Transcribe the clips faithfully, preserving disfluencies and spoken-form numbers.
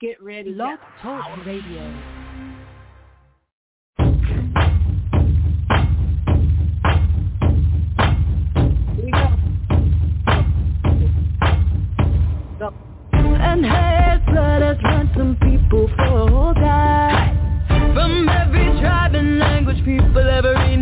get ready. Blog Talk Radio. And has blood has ransomed people for God. From every tribe and language, people, every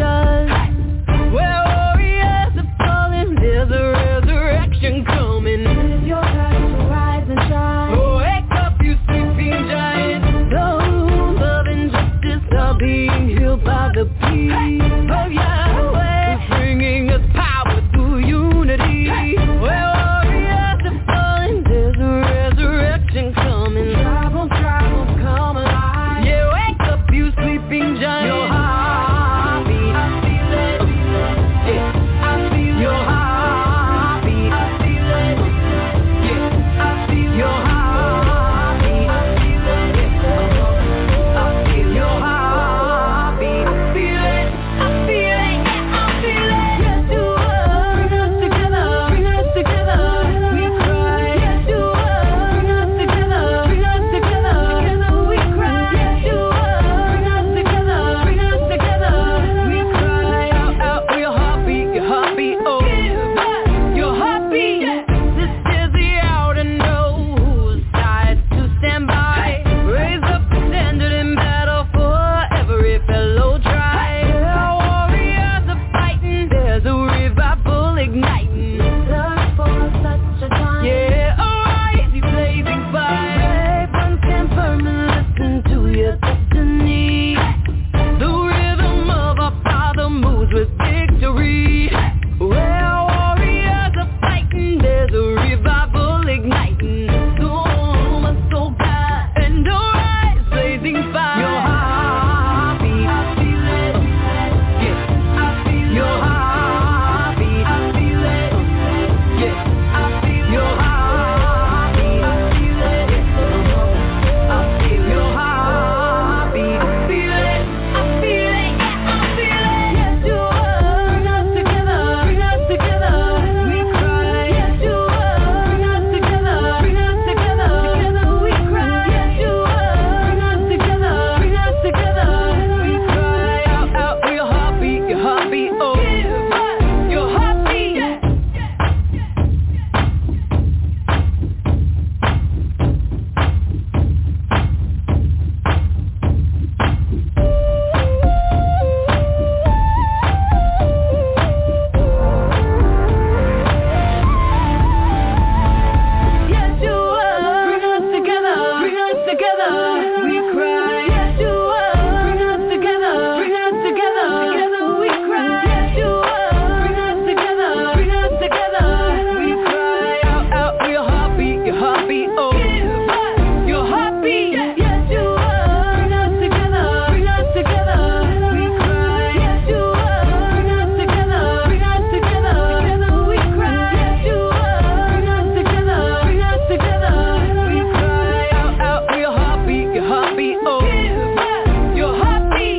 nation. Where warriors are falling, there's a resurrection coming. It's your time to rise and shine. Oh, wake up, you sleeping giant. Those of injustice are being healed by the peace of Yahweh. He's bringing us power through unity. Where warriors are falling, there's a resurrection coming. Tribal, tribal, come alive. Yeah, wake up, you sleeping giant. Your heartbeat, I feel it. Yeah, I feel your heartbeat. I feel it. Yeah, I feel your heartbeat. I feel it. Yeah, I feel your heartbeat. I feel it. I feel it. Yeah, I feel it. Yes, you are. Bring us together. Bring us together. We cry. Yes, you are. Bring us together. Bring us together. Together we cry. Yes, you are. Bring us together. Bring us together. We cry out, out for your heartbeat, your heartbeat. Oh, give us your heartbeat. This is the hour to know whose side to stand by. Raise up the standard in battle for every fellow tribe. Our warriors are fighting. There's a revival igniting. Search for such a time. Yeah, arise, you blazing fire. Brave ones stand firm and listen to your destiny. The rhythm of our Father moves with victory. Where warriors are fighting, there's a revival igniting. Soul, my soul, God, and arise, blazing fire. Your heartbeat, I feel it. Yeah, I feel your heartbeat. I feel it. Yeah, I feel your heartbeat. I feel it. I feel your heartbeat. I feel it. I feel it. Yeah, I feel it. Yes, you are. Bring us together. Bring us together. We cry. Yes, you are. Bring us together. Bring us together. Together we cry. Yes, you are. Bring us together. Bring us together. We cry out, out for your heartbeat, your heartbeat. Oh, give us your heartbeat. Yes, you are. Bring us together. Bring us together. We cry. Yes, you are. Bring us together. Bring us together. Together we cry. Yes, you are. Bring us together. Bring us together. We cry out, out for your heartbeat, your heartbeat. Oh, give us your heartbeat. Yes, you are. Bring us together. Bring us together. We cry. Yes, you are. Bring us together. Bring us together. Together we cry. Yes, you are. Bring us together. Bring us together. We cry out, out for your heartbeat, your heartbeat. Oh, give us your heartbeat.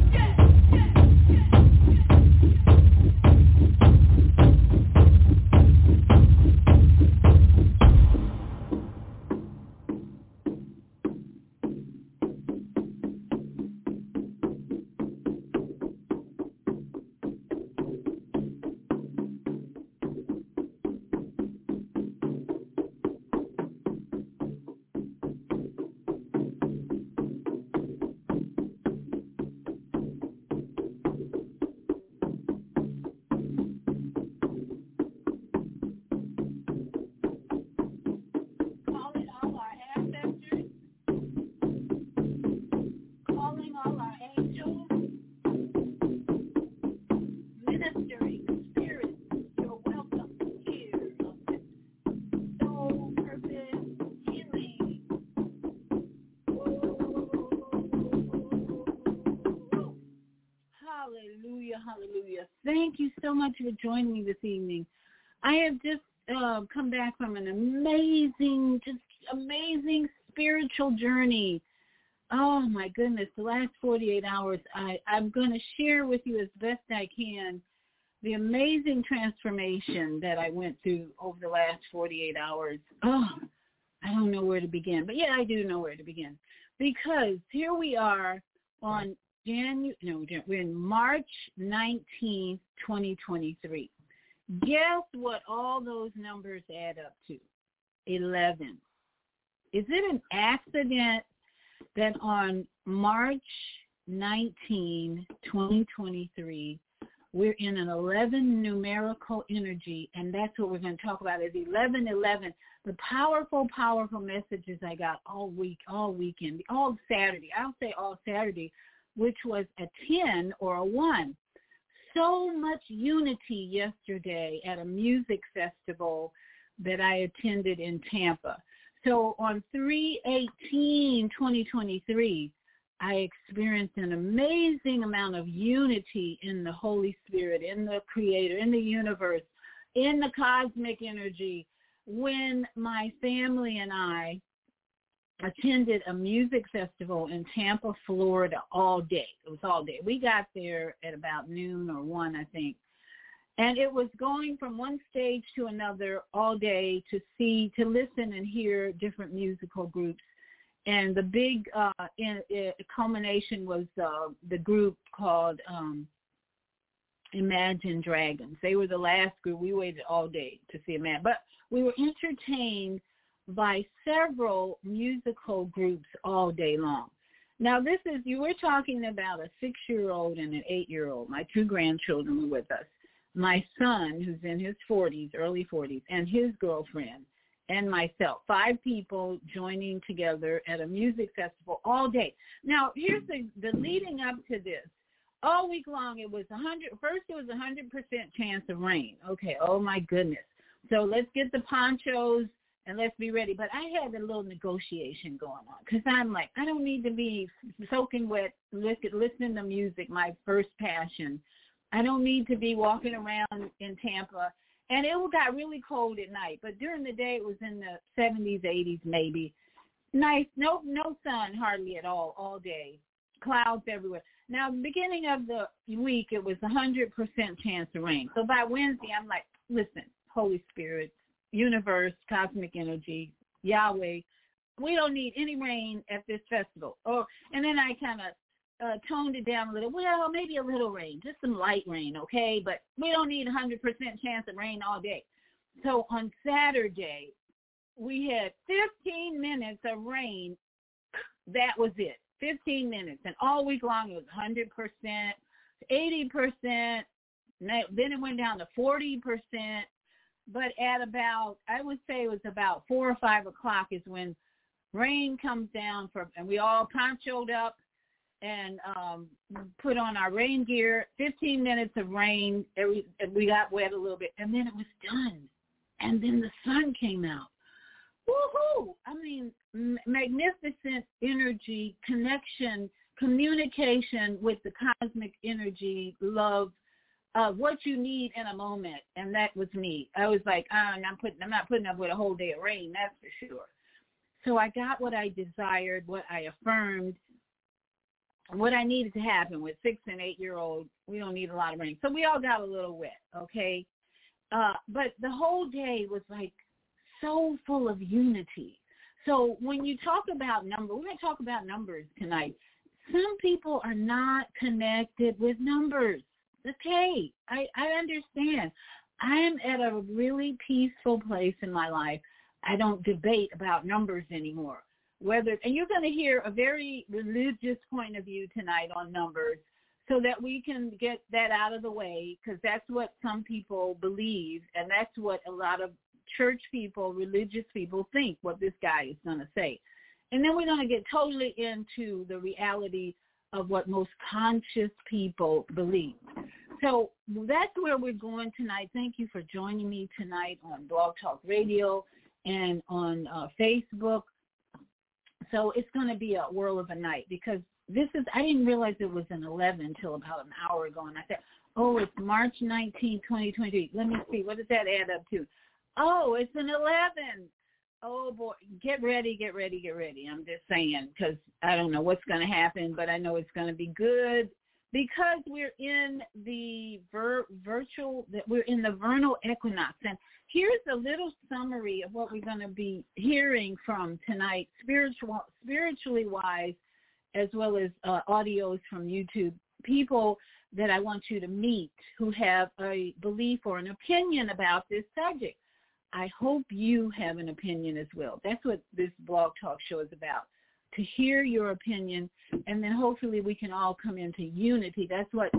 Calling all our ancestors, calling all our angels, ministering spirits, you're welcome here. Soul, purpose, healing. Hallelujah, hallelujah. Thank you so much for joining me this evening. I have just uh, come back from an amazing, just amazing spiritual journey. Oh, my goodness, the last forty-eight hours, I, I'm going to share with you as best I can the amazing transformation that I went through over the last forty-eight hours. Oh, I don't know where to begin. But, yeah, I do know where to begin. Because here we are on January, no, we're in March nineteenth, twenty twenty-three. Guess what all those numbers add up to? eleven. Is it an accident that on March nineteenth, twenty twenty-three, we're in an eleven numerical energy, and that's what we're going to talk about is eleven eleven, the powerful, powerful messages I got all week, all weekend, all Saturday. I'll say all Saturday, which was a ten or a one. So much unity yesterday at a music festival that I attended in Tampa. So on three eighteen twenty twenty-three, I experienced an amazing amount of unity in the Holy Spirit, in the Creator, in the universe, in the cosmic energy, when my family and I attended a music festival in Tampa, Florida all day. It was all day. We got there at about noon or one, I think. And it was going from one stage to another all day to see, to listen and hear different musical groups. And the big uh, in, in, culmination was uh, the group called um, Imagine Dragons. They were the last group. We waited all day to see Imagine. But we were entertained by several musical groups all day long. Now, this is, you were talking about a six-year-old and an eight-year-old. My two grandchildren were with us. My son, who's in his forties, early forties, and his girlfriend, and myself, five people joining together at a music festival all day. Now, here's the, the leading up to this. All week long, it was one hundred, first it was a one hundred percent chance of rain. Okay, oh my goodness. So let's get the ponchos and let's be ready. But I had a little negotiation going on because I'm like, I don't need to be soaking wet, listening to music, my first passion. I don't need to be walking around in Tampa. And it got really cold at night. But during the day, it was in the seventies, eighties maybe. Nice. No no sun hardly at all, all day. Clouds everywhere. Now, beginning of the week, it was one hundred percent chance of rain. So by Wednesday, I'm like, listen, Holy Spirit, universe, cosmic energy, Yahweh, we don't need any rain at this festival. Or, and then I kind of Uh, toned it down a little. Well, maybe a little rain, just some light rain, okay? But we don't need one hundred percent chance of rain all day. So on Saturday, we had fifteen minutes of rain. That was it, fifteen minutes. And all week long, it was one hundred percent, eighty percent. Then it went down to forty percent. But at about, I would say it was about four or five o'clock is when rain comes down, for, and we all ponchoed up and um, put on our rain gear. fifteen minutes of rain. Every, we got wet a little bit, and then it was done. And then the sun came out. Woohoo! I mean, m- magnificent energy, connection, communication with the cosmic energy, love, uh, what you need in a moment. And that was me. I was like, oh, I'm, putting, I'm not putting up with a whole day of rain, that's for sure. So I got what I desired, what I affirmed, what I needed to happen with six and eight-year-old. We don't need a lot of rain. So we all got a little wet, okay? Uh, but the whole day was like so full of unity. So when you talk about number, we're going to talk about numbers tonight. Some people are not connected with numbers. Okay, I, I understand. I am at a really peaceful place in my life. I don't debate about numbers anymore. Whether, and you're going to hear a very religious point of view tonight on numbers so that we can get that out of the way, because that's what some people believe, and that's what a lot of church people, religious people think, what this guy is going to say. And then we're going to get totally into the reality of what most conscious people believe. So that's where we're going tonight. Thank you for joining me tonight on Blog Talk Radio and on uh, Facebook. So it's going to be a whirl of a night, because this is, I didn't realize it was an eleven until about an hour ago. And I said, oh, it's March nineteenth, twenty twenty-three. Let me see. What does that add up to? Oh, it's an eleven. Oh, boy. Get ready, get ready, get ready. I'm just saying, because I don't know what's going to happen, but I know it's going to be good, because we're in the vir- virtual, we're in the vernal equinox. And here's a little summary of what we're going to be hearing from tonight, spiritual, spiritually wise, as well as uh, audios from YouTube. People that I want you to meet who have a belief or an opinion about this subject. I hope you have an opinion as well. That's what this blog talk show is about, to hear your opinion, and then hopefully we can all come into unity. That's what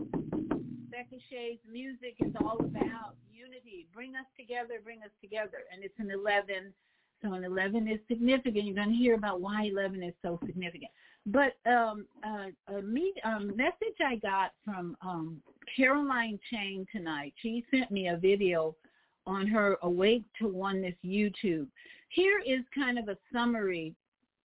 Becca Shays music is all about, unity. Bring us together, bring us together. And it's an eleven, so an eleven is significant. You're going to hear about why eleven is so significant. But um, uh, a meet, um, message I got from um, Caroline Chang tonight, she sent me a video on her Awake to Oneness YouTube. Here is kind of a summary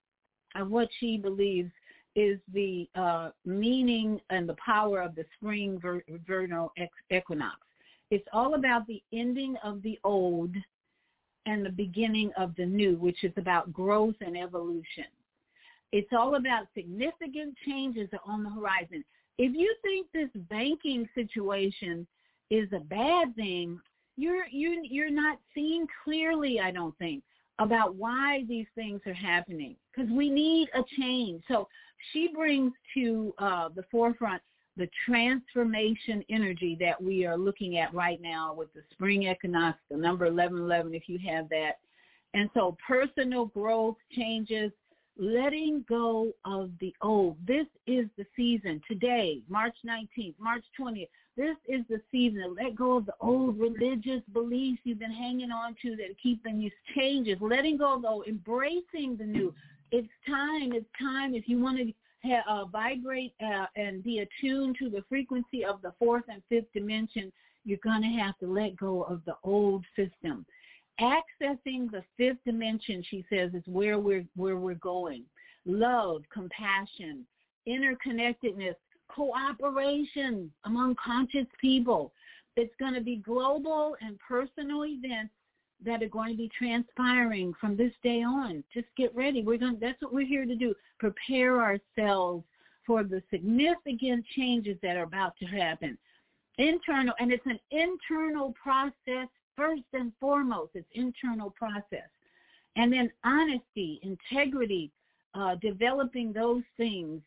of what she believes is the uh, meaning and the power of the spring ver- vernal ex- equinox. It's all about the ending of the old and the beginning of the new, which is about growth and evolution. It's all about significant changes on the horizon. If you think this banking situation is a bad thing, You're you you're not seeing clearly, I don't think, about why these things are happening, because we need a change. So she brings to uh, the forefront the transformation energy that we are looking at right now with the spring equinox, the number eleven eleven, if you have that. And so personal growth changes, letting go of the old. This is the season today, March nineteenth, March twentieth. This is the season to let go of the old religious beliefs you've been hanging on to that are keeping you changes, letting go of the embracing the new. It's time, it's time if you want to ha- uh, vibrate uh, and be attuned to the frequency of the fourth and fifth dimension, you're going to have to let go of the old system. Accessing the fifth dimension, she says, is where we're, where we're going. Love, compassion, interconnectedness, cooperation among conscious people. It's going to be global and personal events that are going to be transpiring from this day on. Just get ready. We're going. That's what we're here to do. Prepare ourselves for the significant changes that are about to happen. Internal, and it's an internal process first and foremost. It's internal process. And then honesty, integrity, uh, developing those things.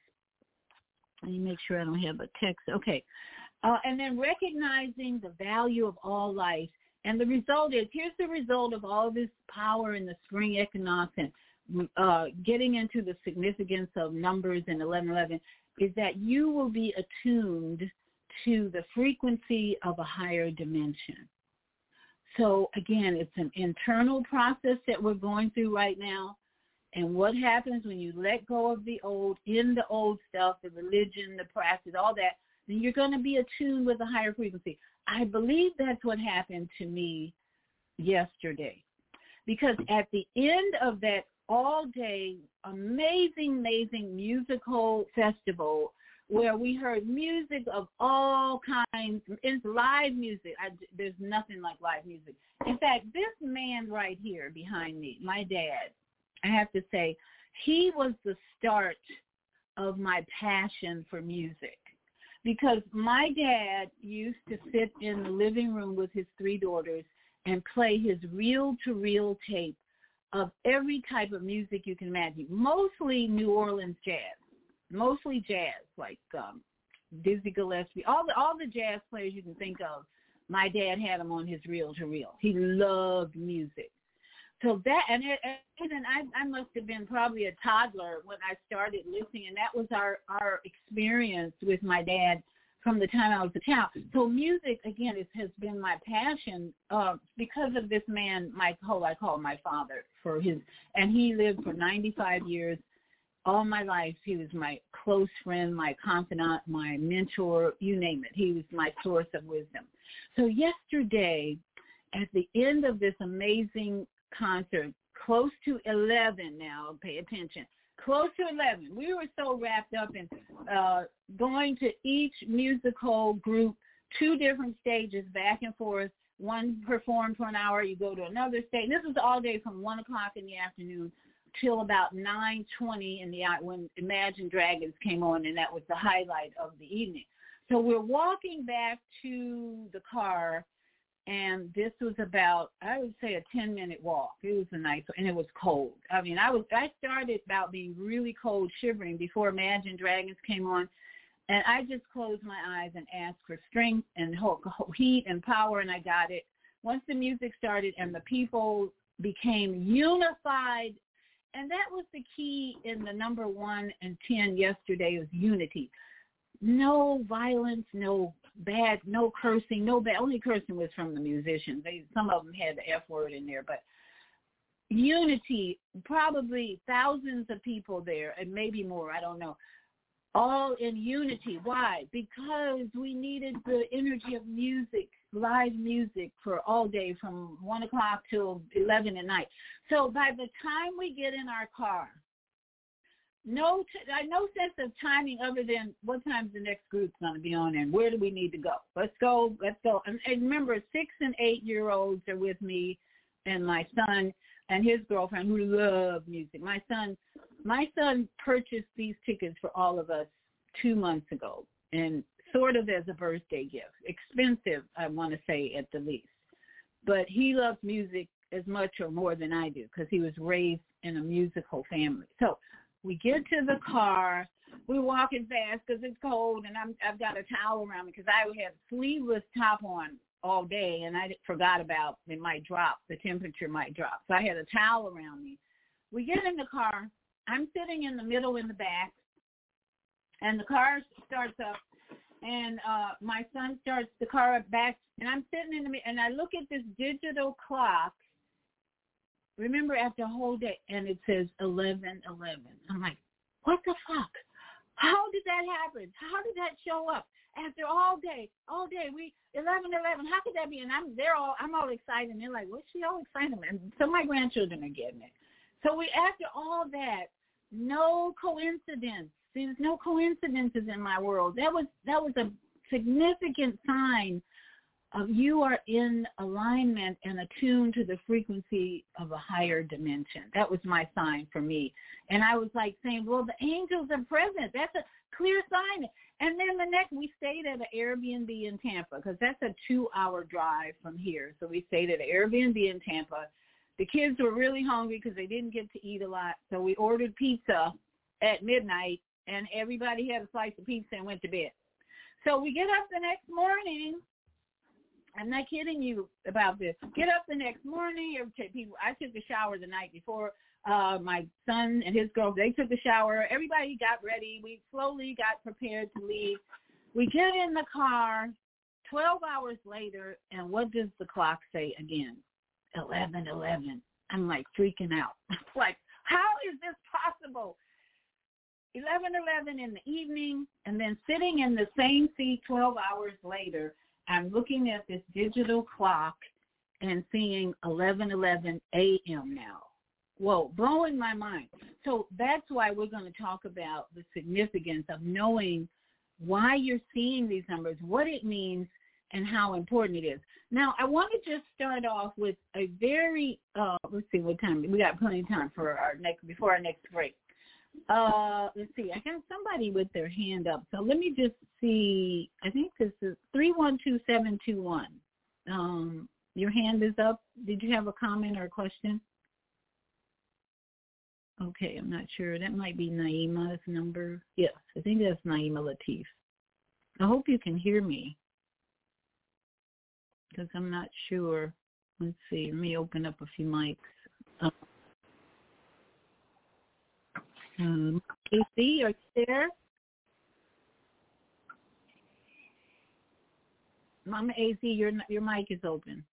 Let me make sure I don't have a text. Okay. Uh, and then recognizing the value of all life. And the result is, here's the result of all this power in the spring equinox and uh, getting into the significance of numbers in eleven eleven, is that you will be attuned to the frequency of a higher dimension. So, again, it's an internal process that we're going through right now. And what happens when you let go of the old, in the old stuff, the religion, the practice, all that, then you're going to be attuned with a higher frequency. I believe that's what happened to me yesterday. Because at the end of that all-day, amazing, amazing musical festival where we heard music of all kinds, it's live music. I, there's nothing like live music. In fact, this man right here behind me, my dad, I have to say, he was the start of my passion for music, because my dad used to sit in the living room with his three daughters and play his reel-to-reel tape of every type of music you can imagine, mostly New Orleans jazz, mostly jazz, like um, Dizzy Gillespie, all the, all the jazz players you can think of. My dad had them on his reel-to-reel. He loved music. So that, and, it, and I, I must have been probably a toddler when I started listening, and that was our, our experience with my dad from the time I was a child. So music, again, is, has been my passion uh, because of this man, Mike Ho, I call my father, for his, and he lived for ninety-five years. All my life, he was my close friend, my confidant, my mentor, you name it. He was my source of wisdom. So yesterday, at the end of this amazing concert, close to eleven now, pay attention, close to eleven. We were so wrapped up in uh, going to each musical group, two different stages, back and forth. One performed for an hour, you go to another stage. This was all day from one o'clock in the afternoon till about nine twenty in the when Imagine Dragons came on, and that was the highlight of the evening. So we're walking back to the car, And this was about, I would say, a ten-minute walk. It was a nice, and it was cold. I mean, I was I started about being really cold, shivering before Imagine Dragons came on, and I just closed my eyes and asked for strength and heat and power, and I got it. Once the music started and the people became unified, and that was the key in the number one and ten yesterday was unity. No violence, no bad, no cursing, no bad. Only cursing was from the musicians. They, some of them had the F word in there, but unity, probably thousands of people there, and maybe more, I don't know, all in unity. Why? Because we needed the energy of music, live music for all day from one o'clock till eleven at night. So by the time we get in our car, No, t- no sense of timing other than what time's the next group's going to be on and where do we need to go. Let's go, let's go. And, and remember, six and eight-year-olds are with me and my son and his girlfriend who love music. My son, my son purchased these tickets for all of us two months ago and sort of as a birthday gift. Expensive, I want to say, at the least. But he loves music as much or more than I do because he was raised in a musical family. So we get to the car. We're walking fast because it's cold, and I'm, I've got a towel around me because I had sleeveless top on all day, and I forgot about it might drop. The temperature might drop. So I had a towel around me. We get in the car. I'm sitting in the middle in the back, and the car starts up, and uh, my son starts the car up back, and I'm sitting in the middle, and I look at this digital clock. Remember, after a whole day, and it says eleven eleven. I'm like, what the fuck? How did that happen? How did that show up? After all day, all day, we, eleven eleven, how could that be? And I'm, they're all, I'm all excited, and they're like, what's she all excited about? And so my grandchildren are getting it. So we, after all that, no coincidence. See, there's no coincidences in my world. That was, that was a significant sign of you are in alignment and attuned to the frequency of a higher dimension. That was my sign for me. And I was like saying, well, the angels are present. That's a clear sign. And then the next, we stayed at an Airbnb in Tampa because that's a two-hour drive from here. So we stayed at an Airbnb in Tampa. The kids were really hungry because they didn't get to eat a lot. So we ordered pizza at midnight, and everybody had a slice of pizza and went to bed. So we get up the next morning. I'm not kidding you about this. Get up the next morning. People, I took a shower the night before. Uh, my son and his girl, they took a shower. Everybody got ready. We slowly got prepared to leave. We get in the car twelve hours later, and what does the clock say again? eleven eleven. I'm like freaking out. Like, how is this possible? eleven eleven in the evening, and then sitting in the same seat twelve hours later, I'm looking at this digital clock and seeing eleven eleven a.m. now. Whoa, blowing my mind. So that's why we're going to talk about the significance of knowing why you're seeing these numbers, what it means, and how important it is. Now, I want to just start off with a very, uh, let's see what time, we got plenty of time for our next, before our next break. Uh, let's see, I got somebody with their hand up. So let me just see, I think this is three one two seven two one. Um, your hand is up. Did you have a comment or a question? Okay, I'm not sure. That might be Naima's number. Yes, I think that's Naima Latif. I hope you can hear me because I'm not sure. Let's see. Let me open up a few mics. Uh, um, Casey, are you there? Mama A Z, your your mic is open.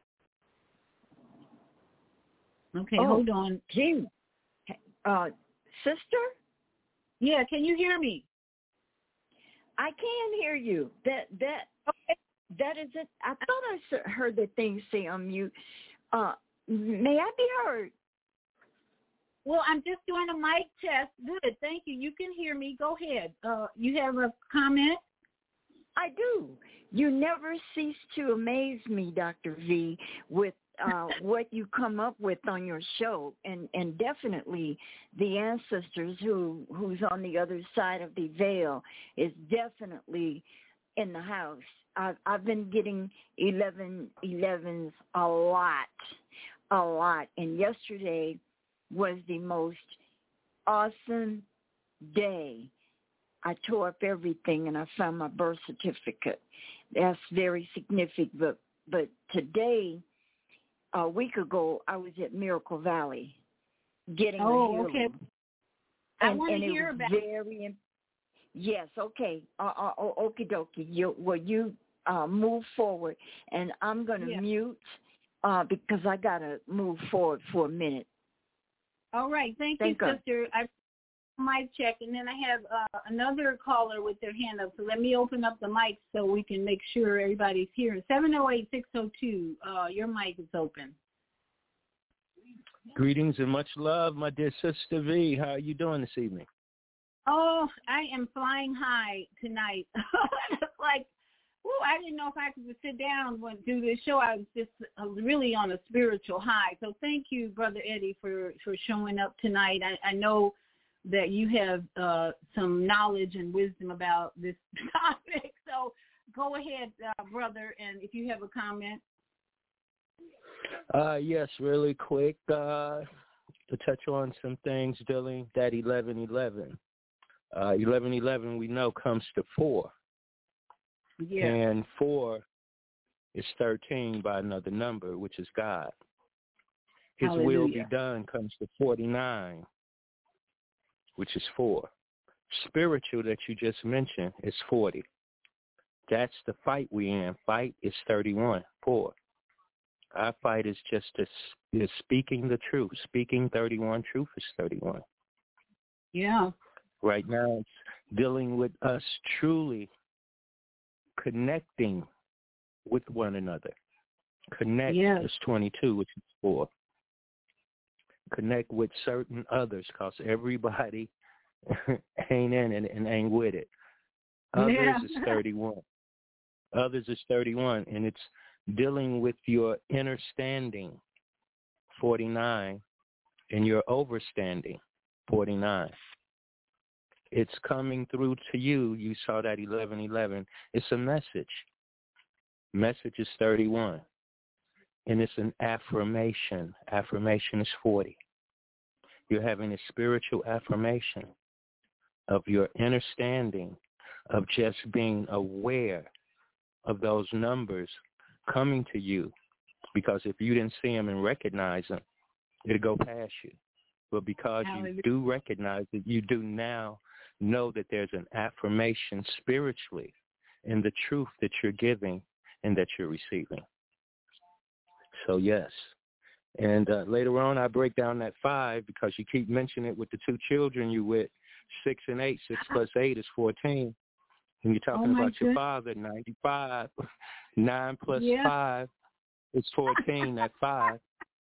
Okay, oh, hold on. Gee. Uh, sister? Yeah, can you hear me? I can hear you. That that okay. That is it. I thought I heard the thing say unmute. Uh, may I be heard? Well, I'm just doing a mic test. Good, thank you. You can hear me. Go ahead. Uh, you have a comment? I do. You never cease to amaze me, Doctor V, with uh, what you come up with on your show, and, and definitely the ancestors who who's on the other side of the veil is definitely in the house. I've, I've been getting eleven elevens a lot, a lot. And yesterday was the most awesome day. I tore up everything and I found my birth certificate. That's very significant. But, but today, a week ago, I was at Miracle Valley getting oh, a healing. Okay. I and, want and to it hear was about very. Yes, okay. Uh, uh, oh, okie dokie. You, well, you uh, move forward, and I'm going to yeah. mute uh, because I got to move forward for a minute. All right. Thank, Thank you, God. sister. I mic check, and then I have uh, another caller with their hand up. So let me open up the mic so we can make sure everybody's here. seven oh eight, six oh two, uh, your mic is open. Greetings and much love, my dear sister V. How are you doing this evening? Oh, I am flying high tonight. It's like, woo, I didn't know if I could sit down and do this show. I was just I was really on a spiritual high. So thank you, Brother Eddie, for, for showing up tonight. I, I know that you have uh, some knowledge and wisdom about this topic. So go ahead, uh, brother, and if you have a comment. Uh, yes, really quick uh, to touch on some things dealing that eleven eleven. Uh, eleven eleven we know comes to four. Yeah. And four is thirteen by another number, which is God. His Hallelujah. will be done comes to forty-nine, which is four. Spiritual that you just mentioned is forty. That's the fight we in. Fight is thirty-one, four. Our fight is just to, is speaking the truth. Speaking thirty-one, truth is thirty-one. Yeah. Right now it's dealing with us truly connecting with one another. Connect yes. is twenty-two, which is four. Connect with certain others, because everybody ain't in it and ain't with it. Others yeah. is thirty-one. Others is thirty-one, and it's dealing with your inner standing, forty-nine, and your overstanding, forty-nine. It's coming through to you. You saw that eleven eleven. It's a message. Message is thirty-one. And it's an affirmation. Affirmation is forty. You're having a spiritual affirmation of your understanding, of just being aware of those numbers coming to you. Because if you didn't see them and recognize them, it'll go past you. But because Hallelujah. you do recognize it, you do now know that there's an affirmation spiritually in the truth that you're giving and that you're receiving. So, yes. And uh, later on, I break down that five because you keep mentioning it with the two children you with, six and eight. Six plus eight is fourteen. And you're talking oh about your goodness. father, ninety-five. Nine plus yeah. five is fourteen at five.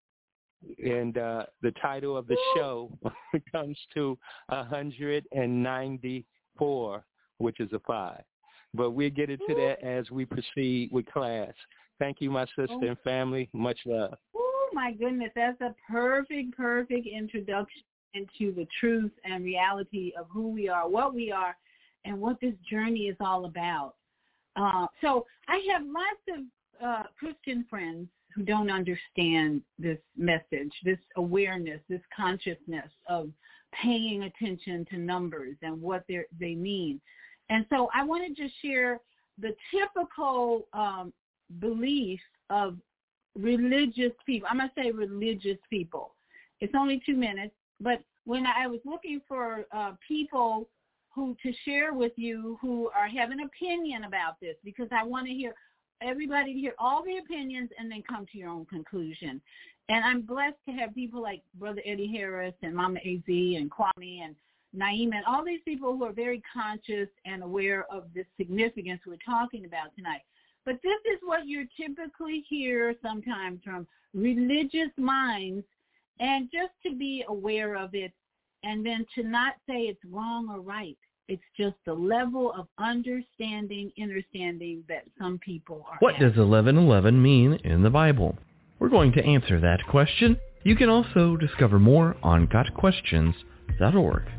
And uh, the title of the show comes to one hundred ninety-four, which is a five. But we'll get into that as we proceed with class. Thank you, my sister oh. and family. Much love. Oh, my goodness. That's a perfect, perfect introduction into the truth and reality of who we are, what we are, and what this journey is all about. Uh, so I have lots of uh, Christian friends who don't understand this message, this awareness, this consciousness of paying attention to numbers and what they mean. And so I want to just share the typical um, belief of religious people. I'm going to say religious people. It's only two minutes, but when I was looking for uh, people who to share with you who are have an opinion about this, because I want to hear everybody to hear all the opinions and then come to your own conclusion. And I'm blessed to have people like Brother Eddie Harris and Mama A Z and Kwame and Naima and all these people who are very conscious and aware of the significance we're talking about tonight. But this is what you typically hear sometimes from religious minds, and just to be aware of it and then to not say it's wrong or right. It's just the level of understanding, understanding that some people are What having. does eleven eleven mean in the Bible? We're going to answer that question. You can also discover more on got questions dot org.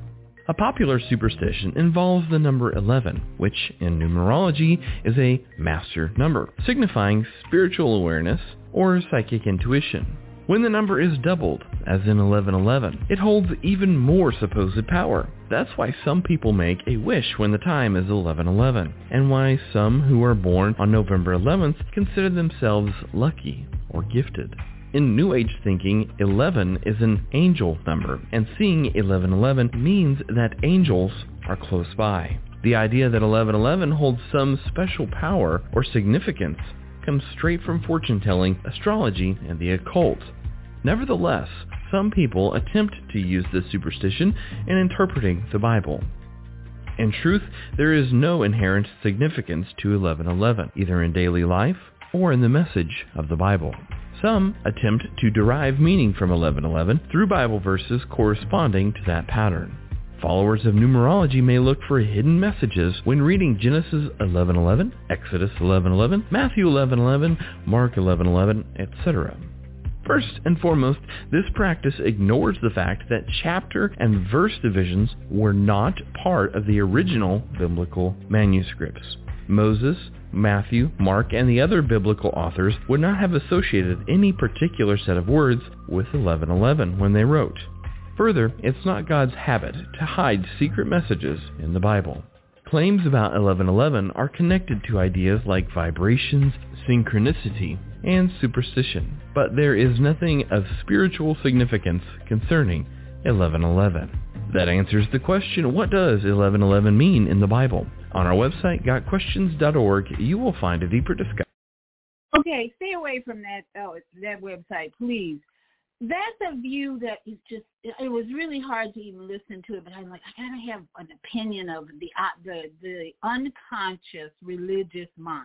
A popular superstition involves the number eleven, which in numerology is a master number, signifying spiritual awareness or psychic intuition. When the number is doubled, as in eleven eleven, it holds even more supposed power. That's why some people make a wish when the time is eleven eleven, and why some who are born on November eleventh consider themselves lucky or gifted. In New Age thinking, eleven is an angel number, and seeing eleven eleven means that angels are close by. The idea that eleven eleven holds some special power or significance comes straight from fortune-telling, astrology, and the occult. Nevertheless, some people attempt to use this superstition in interpreting the Bible. In truth, there is no inherent significance to eleven eleven, either in daily life or in the message of the Bible. Some attempt to derive meaning from eleven eleven through Bible verses corresponding to that pattern. Followers of numerology may look for hidden messages when reading Genesis eleven eleven, Exodus eleven eleven, Matthew eleven eleven, Mark eleven eleven, et cetera. First and foremost, this practice ignores the fact that chapter and verse divisions were not part of the original biblical manuscripts. Moses, Matthew, Mark, and the other biblical authors would not have associated any particular set of words with eleven eleven when they wrote. Further, it's not God's habit to hide secret messages in the Bible. Claims about eleven eleven are connected to ideas like vibrations, synchronicity, and superstition, but there is nothing of spiritual significance concerning eleven eleven. That answers the question, what does eleven eleven mean in the Bible? On our website, got questions dot org, you will find a deeper discussion. Okay, stay away from that oh, that website, please. That's a view that is just, it was really hard to even listen to it, but I'm like, I got to have an opinion of the, uh, the the unconscious religious mind.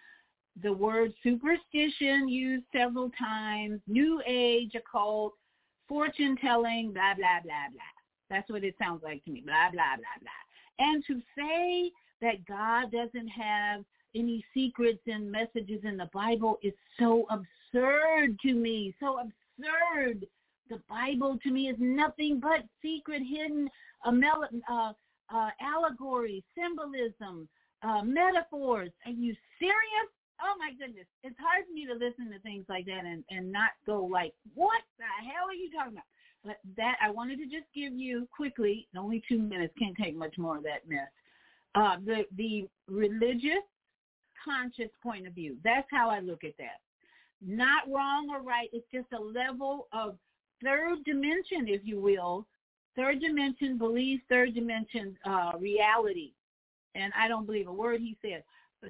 The word superstition used several times, New Age, occult, fortune-telling, blah, blah, blah, blah. That's what it sounds like to me, blah, blah, blah, blah. And to say that God doesn't have any secrets and messages in the Bible is so absurd to me, so absurd. The Bible to me is nothing but secret, hidden uh, mel- uh, uh, allegory, symbolism, uh, metaphors. Are you serious? Oh, my goodness. It's hard for me to listen to things like that and, and not go like, what the hell are you talking about? But that, I wanted to just give you quickly, only two minutes, can't take much more of that mess, uh, the, the religious conscious point of view. That's how I look at that. Not wrong or right. It's just a level of third dimension, if you will, third dimension belief, third dimension uh, reality. And I don't believe a word he said.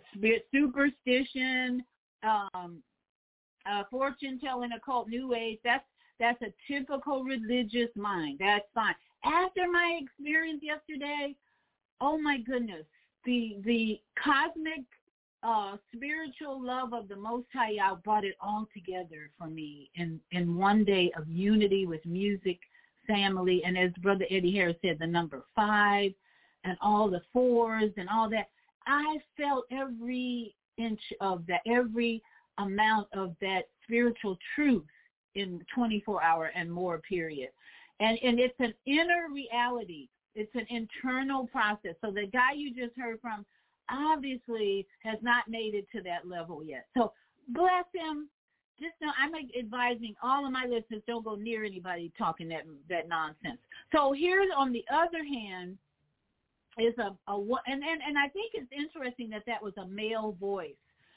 Superstition, um, uh, fortune-telling, occult, New Age, that's that's a typical religious mind. That's fine. After my experience yesterday, oh my goodness, the the cosmic uh, spiritual love of the Most High Yah brought it all together for me in, in one day of unity with music, family, and as Brother Eddie Harris said, the number five and all the fours and all that. I felt every inch of that, every amount of that spiritual truth in twenty-four hour and more period. And and it's an inner reality. It's an internal process. So the guy you just heard from obviously has not made it to that level yet. So bless him. Just know I'm advising all of my listeners, don't go near anybody talking that that nonsense. So here's on the other hand, is a, a and, and and I think it's interesting that that was a male voice,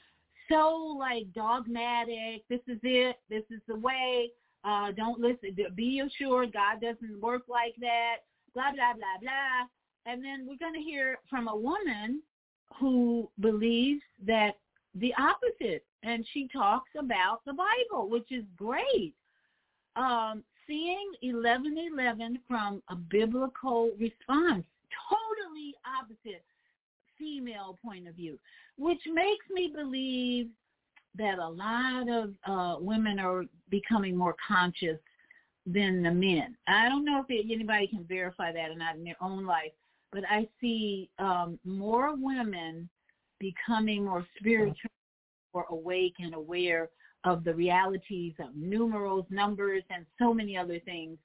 so like dogmatic. This is it. This is the way. Uh, don't listen. Be assured God doesn't work like that. Blah blah blah blah. And then we're going to hear from a woman who believes that the opposite, and she talks about the Bible, which is great. Um, seeing eleven eleven from a biblical response. Totally opposite female point of view, which makes me believe that a lot of uh, women are becoming more conscious than the men. I don't know if it, anybody can verify that or not in their own life, but I see um, more women becoming more spiritual or awake and aware of the realities of numerals, numbers, and so many other things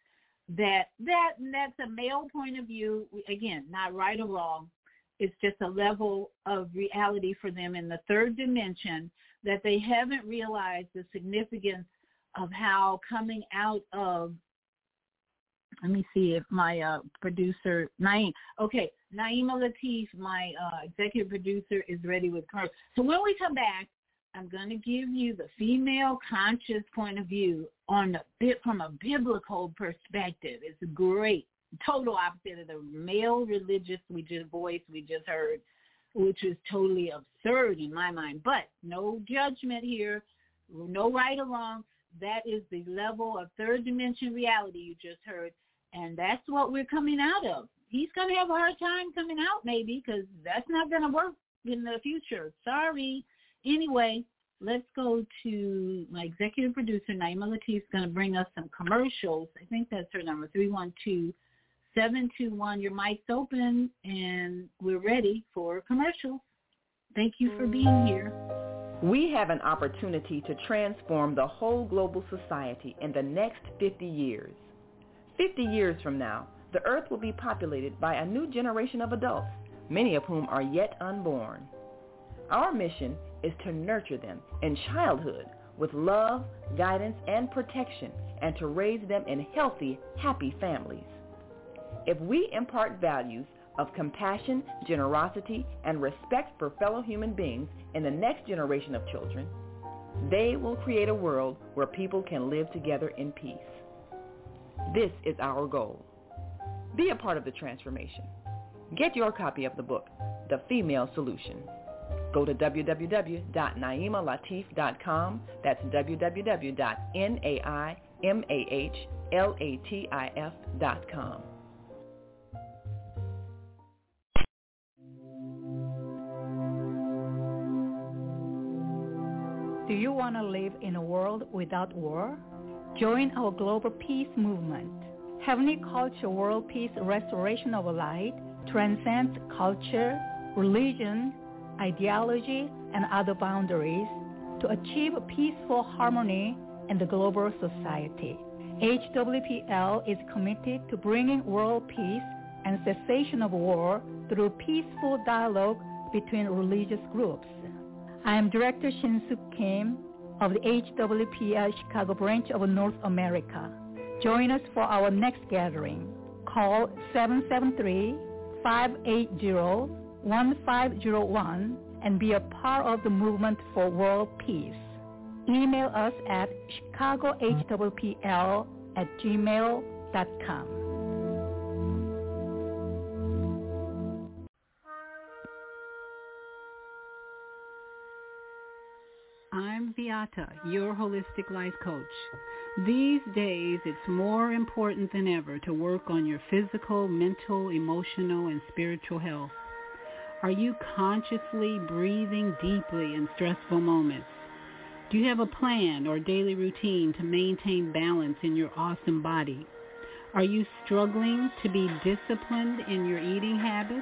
that that that's a male point of view. Again, not right or wrong. It's just a level of reality for them in the third dimension that they haven't realized the significance of how coming out of, let me see if my uh, producer, Naeem, okay, Naima Latif, my uh, executive producer, is ready with commercial. So when we come back, I'm going to give you the female conscious point of view on the bit from a biblical perspective. It's great. Total opposite of the male religious we just voice we just heard, which is totally absurd in my mind. But no judgment here, no right or wrong. That is the level of third dimension reality you just heard, and that's what we're coming out of. He's going to have a hard time coming out maybe because that's not going to work in the future. Sorry. Anyway, let's go to my executive producer, Naima Latif, is going to bring us some commercials. I think that's her number, three one two, seven two one. Your mic's open, and we're ready for commercials. Thank you for being here. We have an opportunity to transform the whole global society in the next fifty years. fifty years from now, the earth will be populated by a new generation of adults, many of whom are yet unborn. Our mission is to nurture them in childhood with love, guidance, and protection, and to raise them in healthy, happy families. If we impart values of compassion, generosity, and respect for fellow human beings in the next generation of children, they will create a world where people can live together in peace. This is our goal. Be a part of the transformation. Get your copy of the book, The Female Solution. Go to w w w dot naima latif dot com. That's w w w dot naima latif dot com. Do you want to live in a world without war? Join our global peace movement. Heavenly Culture World Peace Restoration of Light transcends culture, religion, ideology, and other boundaries to achieve peaceful harmony in the global society. H W P L is committed to bringing world peace and cessation of war through peaceful dialogue between religious groups. I am Director Shin-Suk Kim of the H W P L Chicago branch of North America. Join us for our next gathering. Call seven seven three, five eight zero, one five zero one and be a part of the movement for world peace. Email us at chicago h w p l at gmail dot com. I'm Beata, your holistic life coach. These days, it's more important than ever to work on your physical, mental, emotional, and spiritual health. Are you consciously breathing deeply in stressful moments? Do you have a plan or daily routine to maintain balance in your awesome body? Are you struggling to be disciplined in your eating habits?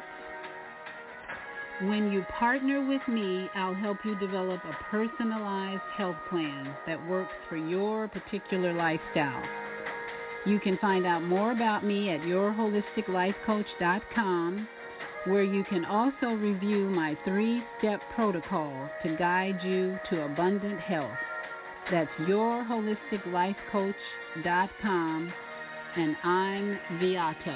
When you partner with me, I'll help you develop a personalized health plan that works for your particular lifestyle. You can find out more about me at your holistic life coach dot com, where you can also review my three-step protocol to guide you to abundant health. That's your holistic life coach dot com, and I'm Beata.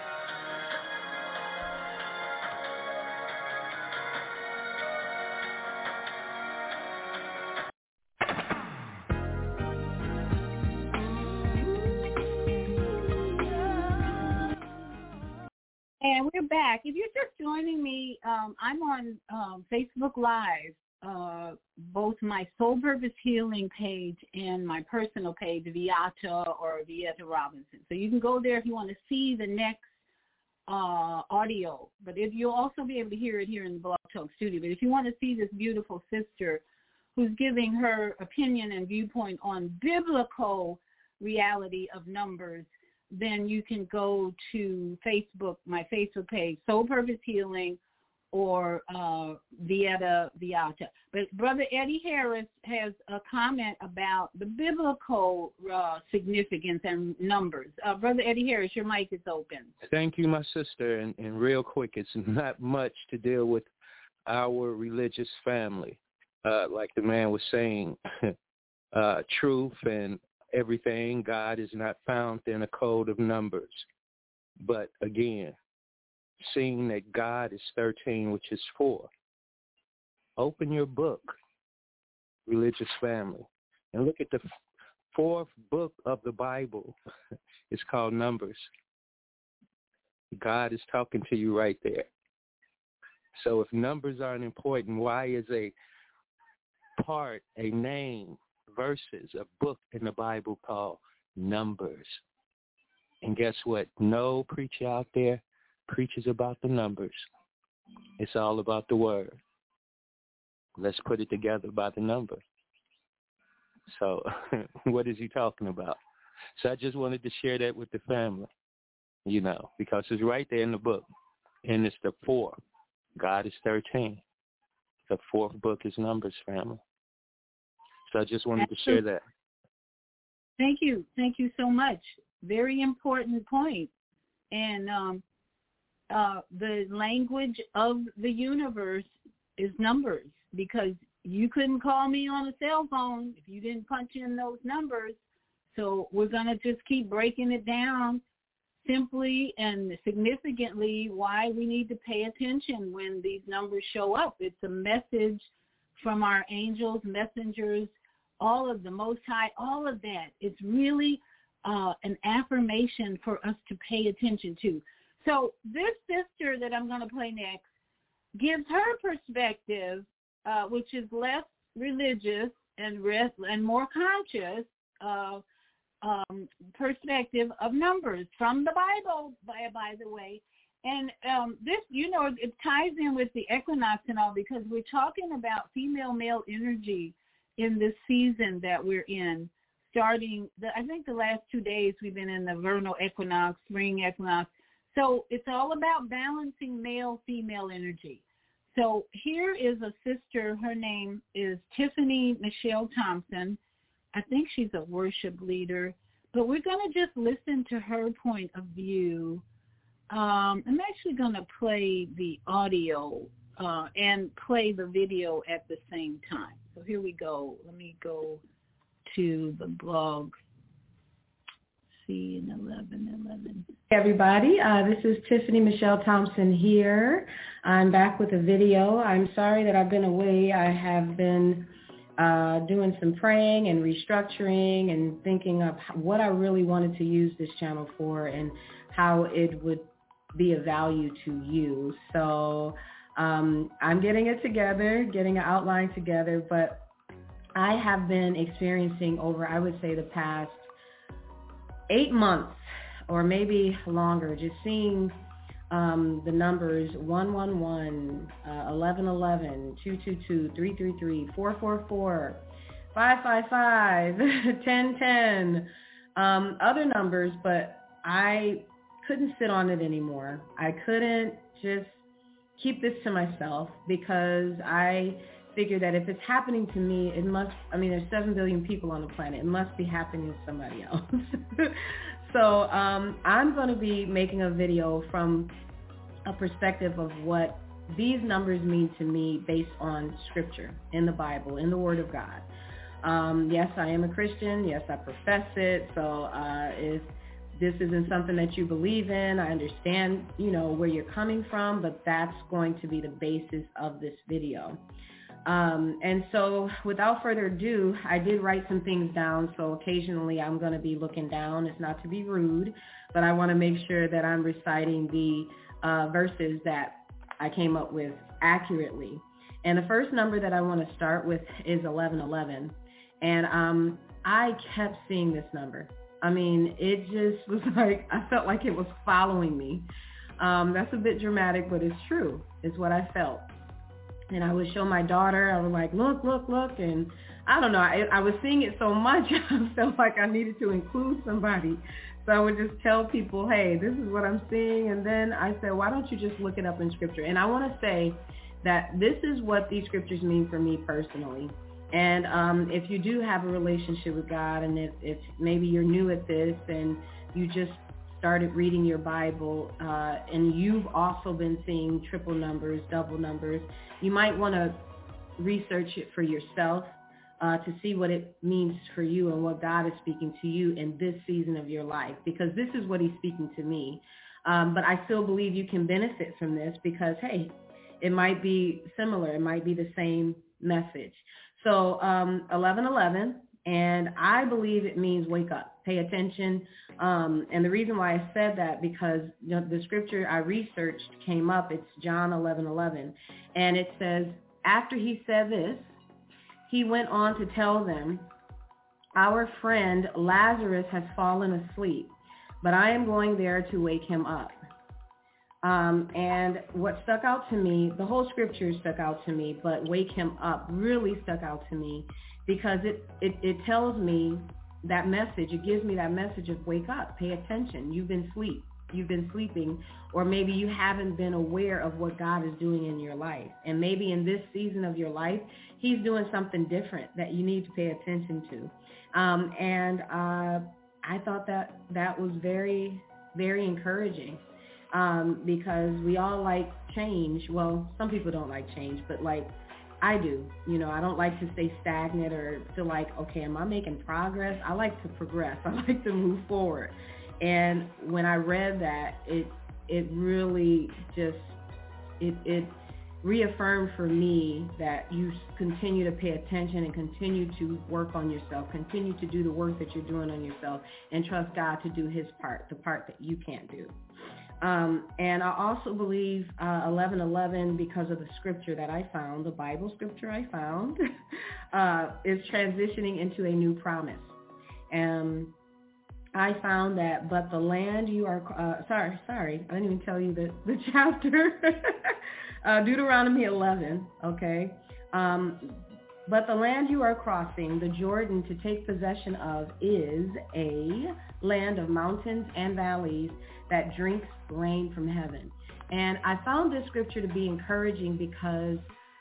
And we're back. If you're just joining me, um, I'm on um, Facebook Live, uh, both my Soul Purpose Healing page and my personal page, Viata or Viata Robinson. So you can go there if you want to see the next uh, audio. But if you'll also be able to hear it here in the Blog Talk studio. But if you want to see this beautiful sister who's giving her opinion and viewpoint on biblical reality of numbers, then you can go to Facebook, my Facebook page, Soul Purpose Healing, or uh, Vieta Viata. But Brother Eddie Harris has a comment about the biblical uh, significance and numbers. Uh, Brother Eddie Harris, your mic is open. Thank you, my sister. And, and real quick, it's not much to deal with our religious family. Uh, like the man was saying, uh, truth and everything, God is not found in a code of numbers. But again, seeing that God is thirteen, which is four. Open your book, religious family, and look at the fourth book of the Bible. It's called Numbers. God is talking to you right there. So if numbers aren't important, why is a part, a name, verses, a book in the Bible called Numbers? And guess what? No preacher out there preaches about the numbers. It's all about the word. Let's put it together by the number. So what is he talking about? So I just wanted to share that with the family, you know, because it's right there in the book. And it's the four. God is thirteen. The fourth book is Numbers, family. So I just wanted to share that. Thank you. Thank you so much. Very important point. And um, uh, the language of the universe is numbers, because you couldn't call me on a cell phone if you didn't punch in those numbers. So we're going to just keep breaking it down simply and significantly why we need to pay attention when these numbers show up. It's a message from our angels, messengers, all of the Most High, all of that. It's really uh, an affirmation for us to pay attention to. So this sister that I'm going to play next gives her perspective, uh, which is less religious and rest, and more conscious uh, um, perspective of numbers from the Bible, by, by the way. And um, this, you know, it ties in with the equinox and all, because we're talking about female-male energy in this season that we're in. Starting, the, I think the last two days we've been in the vernal equinox, spring equinox. So it's all about balancing male-female energy. So here is a sister. Her name is Tiffany Michelle Thompson. I think she's a worship leader. But we're going to just listen to her point of view. Um, I'm actually going to play the audio uh, and play the video at the same time. So here we go. Let me go to the blog. See, in eleven eleven. Hey everybody, uh, this is Tiffany Michelle Thompson here. I'm back with a video. I'm sorry that I've been away. I have been uh, doing some praying and restructuring and thinking of what I really wanted to use this channel for and how it would be of value to you. So um, I'm getting it together, getting an outline together, but I have been experiencing over, I would say, the past eight months or maybe longer, just seeing um, the numbers one one one, uh, eleven eleven, two two two, three three three, four four four, five five five, ten ten, um, other numbers, but I couldn't sit on it anymore. I couldn't just keep this to myself, because I figured that if it's happening to me, it must, I mean, there's seven billion people on the planet. It must be happening to somebody else. So um, I'm going to be making a video from a perspective of what these numbers mean to me based on scripture in the Bible, in the Word of God. Um, yes, I am a Christian. Yes, I profess it. So uh, if this isn't something that you believe in, I understand, you know, where you're coming from, but that's going to be the basis of this video. Um, and so without further ado, I did write some things down. So occasionally I'm going to be looking down. It's not to be rude, but I want to make sure that I'm reciting the uh, verses that I came up with accurately. And the first number that I want to start with is eleven eleven. And um, I kept seeing this number. I mean, it just was like, I felt like it was following me. Um, that's a bit dramatic, but it's true. It's what I felt. And I would show my daughter, I was like, look, look, look. And I don't know, I, I was seeing it so much, I felt like I needed to include somebody So I would just tell people, hey, this is what I'm seeing. And then I said, why don't you just look it up in scripture? And I want to say that this is what these scriptures mean for me personally. And um, if you do have a relationship with God, and if, if maybe you're new at this and you just started reading your Bible, uh, and you've also been seeing triple numbers, double numbers, you might want to research it for yourself uh, to see what it means for you and what God is speaking to you in this season of your life, because this is what he's speaking to me. Um, but I still believe you can benefit from this because, hey, it might be similar. It might be the same message. So um, eleven eleven, and I believe it means wake up, pay attention. Um, and the reason why I said that, because you know, the scripture I researched came up. It's John eleven eleven. And it says, after he said this, he went on to tell them, our friend Lazarus has fallen asleep, but I am going there to wake him up. Um, and what stuck out to me, the whole scripture stuck out to me, but wake him up really stuck out to me because it, it, it tells me that message. It gives me that message of wake up, pay attention. You've been asleep. You've been sleeping, or maybe you haven't been aware of what God is doing in your life. And maybe in this season of your life, he's doing something different that you need to pay attention to. Um, and uh, I thought that that was very, very encouraging. Um, because we all like change. Well, some people don't like change, but like I do. You know, I don't like to stay stagnant or feel like, okay, am I making progress? I like to progress. I like to move forward. And when I read that, it it really just, it, it reaffirmed for me that you continue to pay attention and continue to work on yourself, continue to do the work that you're doing on yourself, and trust God to do his part, the part that you can't do. Um, and I also believe uh, eleven eleven, because of the scripture that I found, the Bible scripture I found, uh, is transitioning into a new promise. And I found that, but the land you are, uh, sorry, sorry, I didn't even tell you the, the chapter, uh, Deuteronomy eleven, okay? Um, but the land you are crossing, the Jordan, to take possession of is a land of mountains and valleys that drinks rain from heaven. And I found this scripture to be encouraging because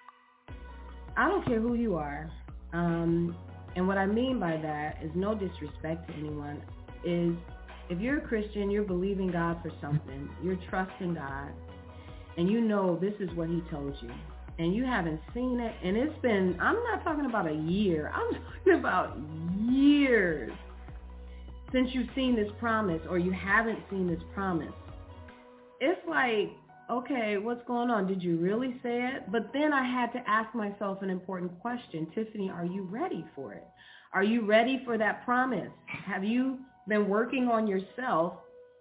I don't care who you are. Um, and what I mean by that is no disrespect to anyone, is if you're a Christian, you're believing God for something, you're trusting God, and you know this is what he told you, and you haven't seen it, and it's been, I'm not talking about a year, I'm talking about years since you've seen this promise, or you haven't seen this promise. It's like, okay, what's going on? Did you really say it? But then I had to ask myself an important question. Tiffany, are you ready for it? Are you ready for that promise? Have you been working on yourself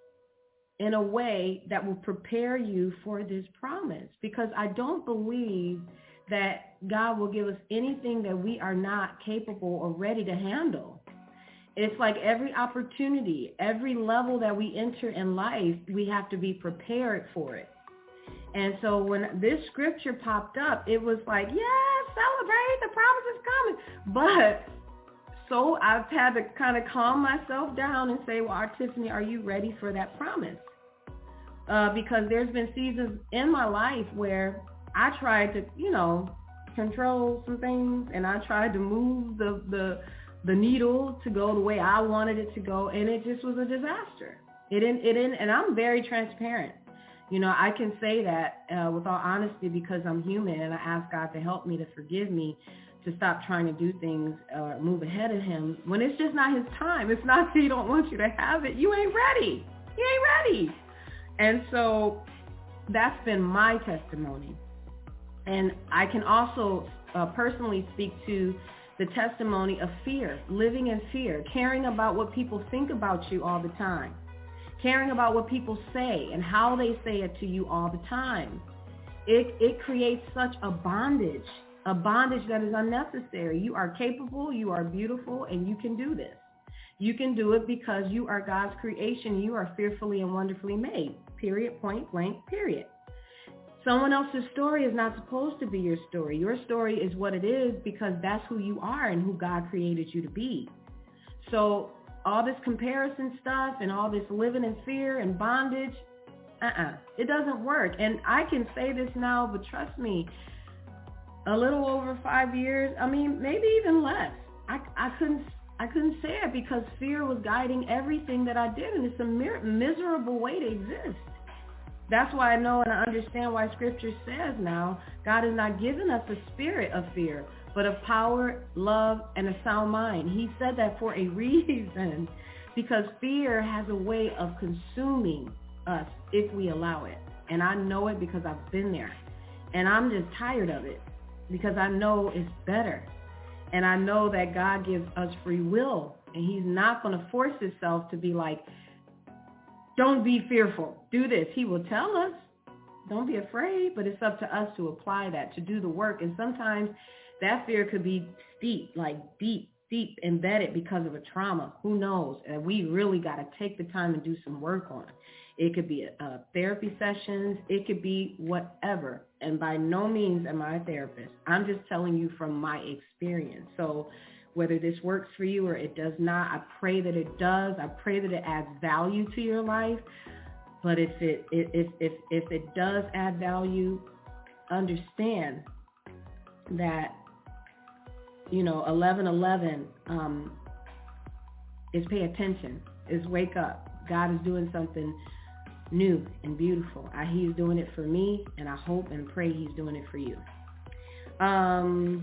in a way that will prepare you for this promise? Because I don't believe that God will give us anything that we are not capable or ready to handle. It's like every opportunity, every level that we enter in life, we have to be prepared for it. And so when this scripture popped up, it was like, yes, celebrate, the promise is coming. But so I've had to kind of calm myself down and say, well, Tiffany, are you ready for that promise? Uh, because there's been seasons in my life where I tried to, you know, control some things, and I tried to move the, the, the needle to go the way I wanted it to go, and it just was a disaster. It didn't, it didn't, and I'm very transparent. You know, I can say that uh, with all honesty because I'm human, and I ask God to help me, to forgive me, to stop trying to do things or uh, move ahead of him when it's just not his time. It's not that he don't want you to have it. You ain't ready. You ain't ready. And so that's been my testimony. And I can also uh, personally speak to the testimony of fear, living in fear, caring about what people think about you all the time, caring about what people say and how they say it to you all the time. It, it creates such a bondage, a bondage that is unnecessary. You are capable, you are beautiful, and you can do this. You can do it because you are God's creation. You are fearfully and wonderfully made, period, point blank, period. Someone else's story is not supposed to be your story. Your story is what it is because that's who you are and who God created you to be. So all this comparison stuff and all this living in fear and bondage, uh-uh, it doesn't work. And I can say this now, but trust me, a little over five years, I mean, maybe even less. I, I couldn't I couldn't say it because fear was guiding everything that I did, and it's a mir- miserable way to exist. That's why I know and I understand why Scripture says now, God has not given us a spirit of fear, but of power, love, and a sound mind. He said that for a reason, because fear has a way of consuming us if we allow it. And I know it because I've been there. And I'm just tired of it because I know it's better. And I know that God gives us free will, and he's not going to force himself to be like, don't be fearful, do this. He will tell us, don't be afraid, but it's up to us to apply that, to do the work. And sometimes that fear could be deep, like deep, deep embedded because of a trauma. Who knows? And we really got to take the time and do some work on it. It could be a, a therapy sessions. It could be whatever. And by no means am I a therapist. I'm just telling you from my experience. So whether this works for you or it does not, I pray that it does. I pray that it adds value to your life. But if it if if if it does add value, understand that, you know, eleven eleven um, is pay attention, is wake up. God is doing something new and beautiful. I, he's doing it for me, and I hope and pray he's doing it for you. Um,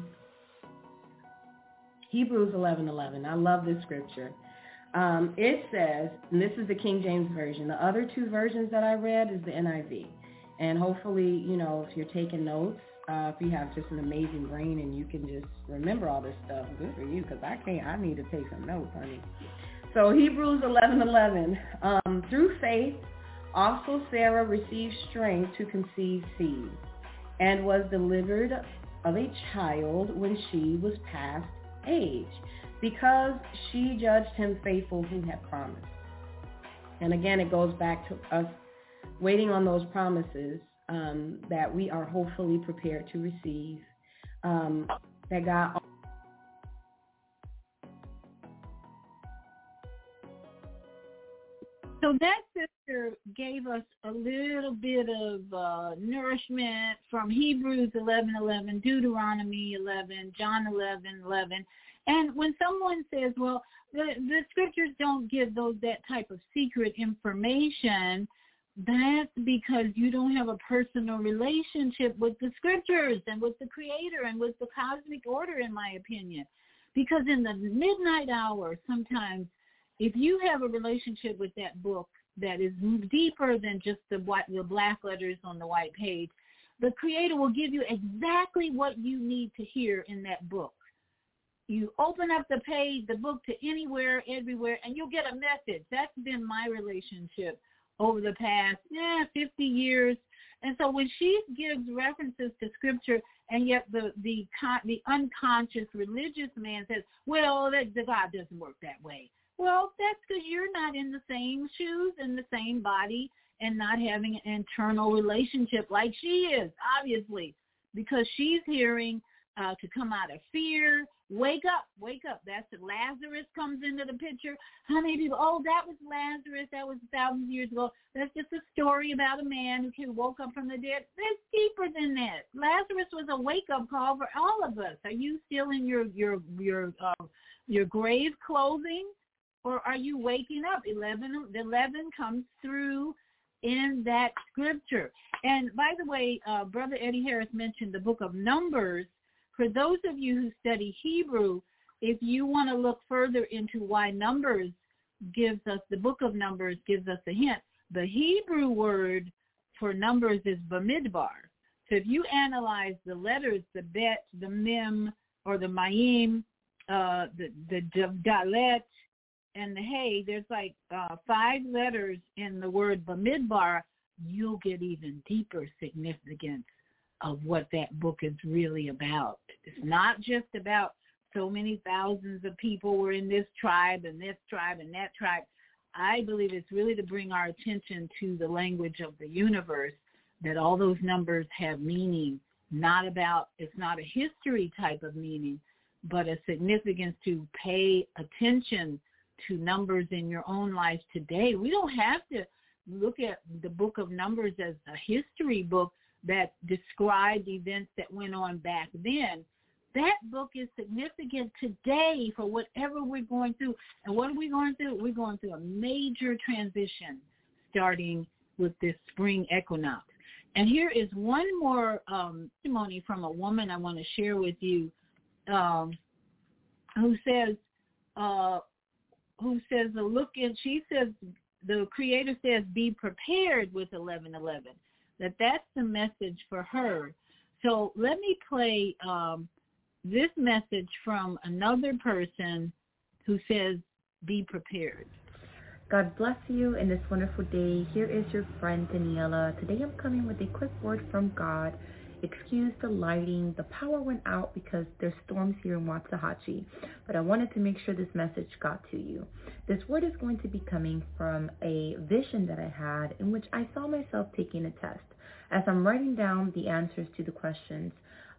Hebrews eleven eleven. I love this scripture. Um, it says, and this is the King James Version. The other two versions that I read is the N I V. And hopefully, you know, if you're taking notes, uh, if you have just an amazing brain and you can just remember all this stuff, good for you, because I can't. I need to take some notes, honey. So Hebrews eleven eleven. Um, through faith, also Sarah received strength to conceive seed, and was delivered of a child when she was past age, because she judged him faithful who had promised. And again, it goes back to us waiting on those promises um, that we are hopefully prepared to receive, um, that God So that sister gave us a little bit of uh, nourishment from Hebrews eleven eleven, Deuteronomy eleven, John eleven eleven. And when someone says, well, the, the scriptures don't give those that type of secret information, that's because you don't have a personal relationship with the scriptures and with the Creator and with the cosmic order, in my opinion. Because in the midnight hour, sometimes, if you have a relationship with that book that is deeper than just the white, the black letters on the white page, the Creator will give you exactly what you need to hear in that book. You open up the page, the book to anywhere, everywhere, and you'll get a message. That's been my relationship over the past yeah, fifty years. And so when she gives references to Scripture, and yet the the, the unconscious religious man says, well, that, the God doesn't work that way. Well, that's because you're not in the same shoes, in the same body, and not having an internal relationship like she is, obviously, because she's hearing uh, to come out of fear. Wake up, wake up. That's it. Lazarus comes into the picture. How many people, oh, that was Lazarus. That was thousands of years ago. That's just a story about a man who woke up from the dead. That's deeper than that. Lazarus was a wake-up call for all of us. Are you still in your, your, your, uh, your grave clothing? Or are you waking up? eleven, the eleven comes through in that scripture. And by the way, uh, Brother Eddie Harris mentioned the book of Numbers. For those of you who study Hebrew, if you want to look further into why Numbers gives us, the book of Numbers gives us a hint. The Hebrew word for Numbers is Bamidbar. So if you analyze the letters, the bet, the mem, or the mayim, uh, the, the dalet, and the hey, there's like uh, five letters in the word Bamidbar, you'll get even deeper significance of what that book is really about. It's not just about so many thousands of people were in this tribe and this tribe and that tribe. I believe it's really to bring our attention to the language of the universe, that all those numbers have meaning, not about, it's not a history type of meaning, but a significance to pay attention to numbers in your own life today. We don't have to look at the book of Numbers as a history book that described events that went on back then. That book is significant today for whatever we're going through. And what are we going through? We're going through a major transition starting with this spring equinox. And here is one more um, testimony from a woman I want to share with you um, who says, uh, who says, a look in, she says, the Creator says, be prepared with eleven eleven, that that's the message for her. So let me play um, this message from another person who says, be prepared. God bless you in this wonderful day. Here is your friend Daniela. Today I'm coming with a quick word from God. Excuse the lighting. The power went out because there's storms here in Waxahachie, but I wanted to make sure this message got to you. This word is going to be coming from a vision that I had in which I saw myself taking a test. As I'm writing down the answers to the questions,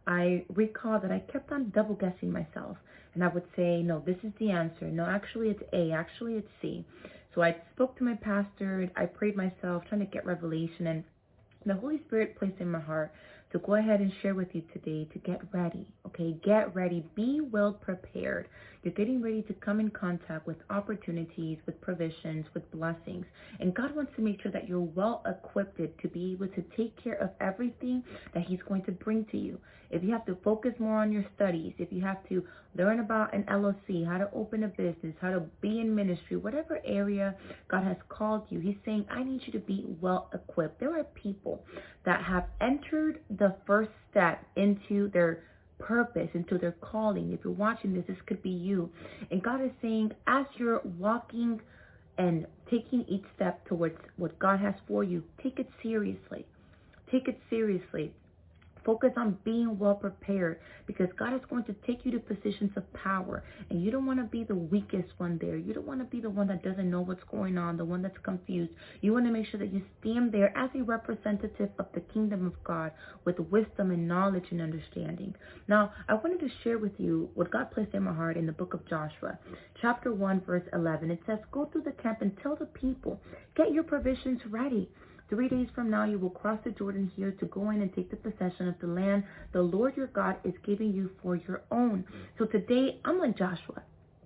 I recall that I kept on double guessing myself, and I would say, no, this is the answer. No, actually it's A. Actually it's C. So I spoke to my pastor. I prayed myself, trying to get revelation, and the Holy Spirit placed in my heart to go ahead and share with you today to get ready, okay? Get ready. Be well prepared. You're getting ready to come in contact with opportunities, with provisions, with blessings. And God wants to make sure that you're well equipped to be able to take care of everything that He's going to bring to you. If you have to focus more on your studies, if you have to learn about an L L C, how to open a business, how to be in ministry, whatever area God has called you, He's saying, I need you to be well equipped. There are people that have entered the first step into their purpose, into their calling. If you're watching this, this could be you. And God is saying, as you're walking and taking each step towards what God has for you, take it seriously. Take it seriously. Focus on being well prepared, because God is going to take you to positions of power, and you don't want to be the weakest one there. You don't want to be the one that doesn't know what's going on, the one that's confused. You want to make sure that you stand there as a representative of the kingdom of God with wisdom and knowledge and understanding. Now, I wanted to share with you what God placed in my heart in the book of Joshua, chapter one, verse eleven. It says, go through the camp and tell the people, get your provisions ready. Three days from now, you will cross the Jordan here to go in and take the possession of the land the Lord your God is giving you for your own. So today, I'm like Joshua.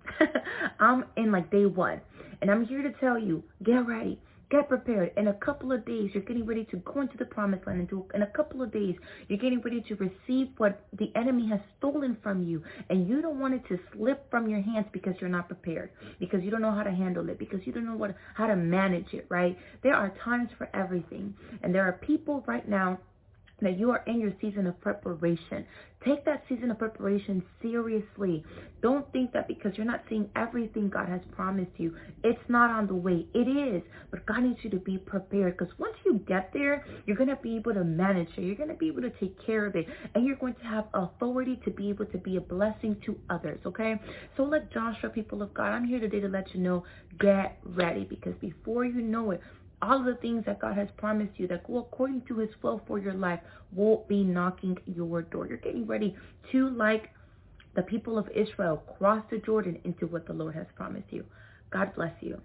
I'm in like day one. And I'm here to tell you, get ready. Get prepared. In a couple of days, you're getting ready to go into the promised land. In a couple of days, you're getting ready to receive what the enemy has stolen from you. And you don't want it to slip from your hands because you're not prepared, because you don't know how to handle it, because you don't know what how to manage it, right? There are times for everything. And there are people right now that you are in your season of preparation. Take that season of preparation seriously. Don't think that because you're not seeing everything God has promised you, it's not on the way. It is, but God needs you to be prepared, because once you get there, you're going to be able to manage it. You're going to be able to take care of it, and you're going to have authority to be able to be a blessing to others, okay? So like Joshua, people of God, I'm here today to let you know, get ready, because before you know it, all of the things that God has promised you that go according to His will for your life will be knocking your door. You're getting ready to, like the people of Israel, cross the Jordan into what the Lord has promised you. God bless you.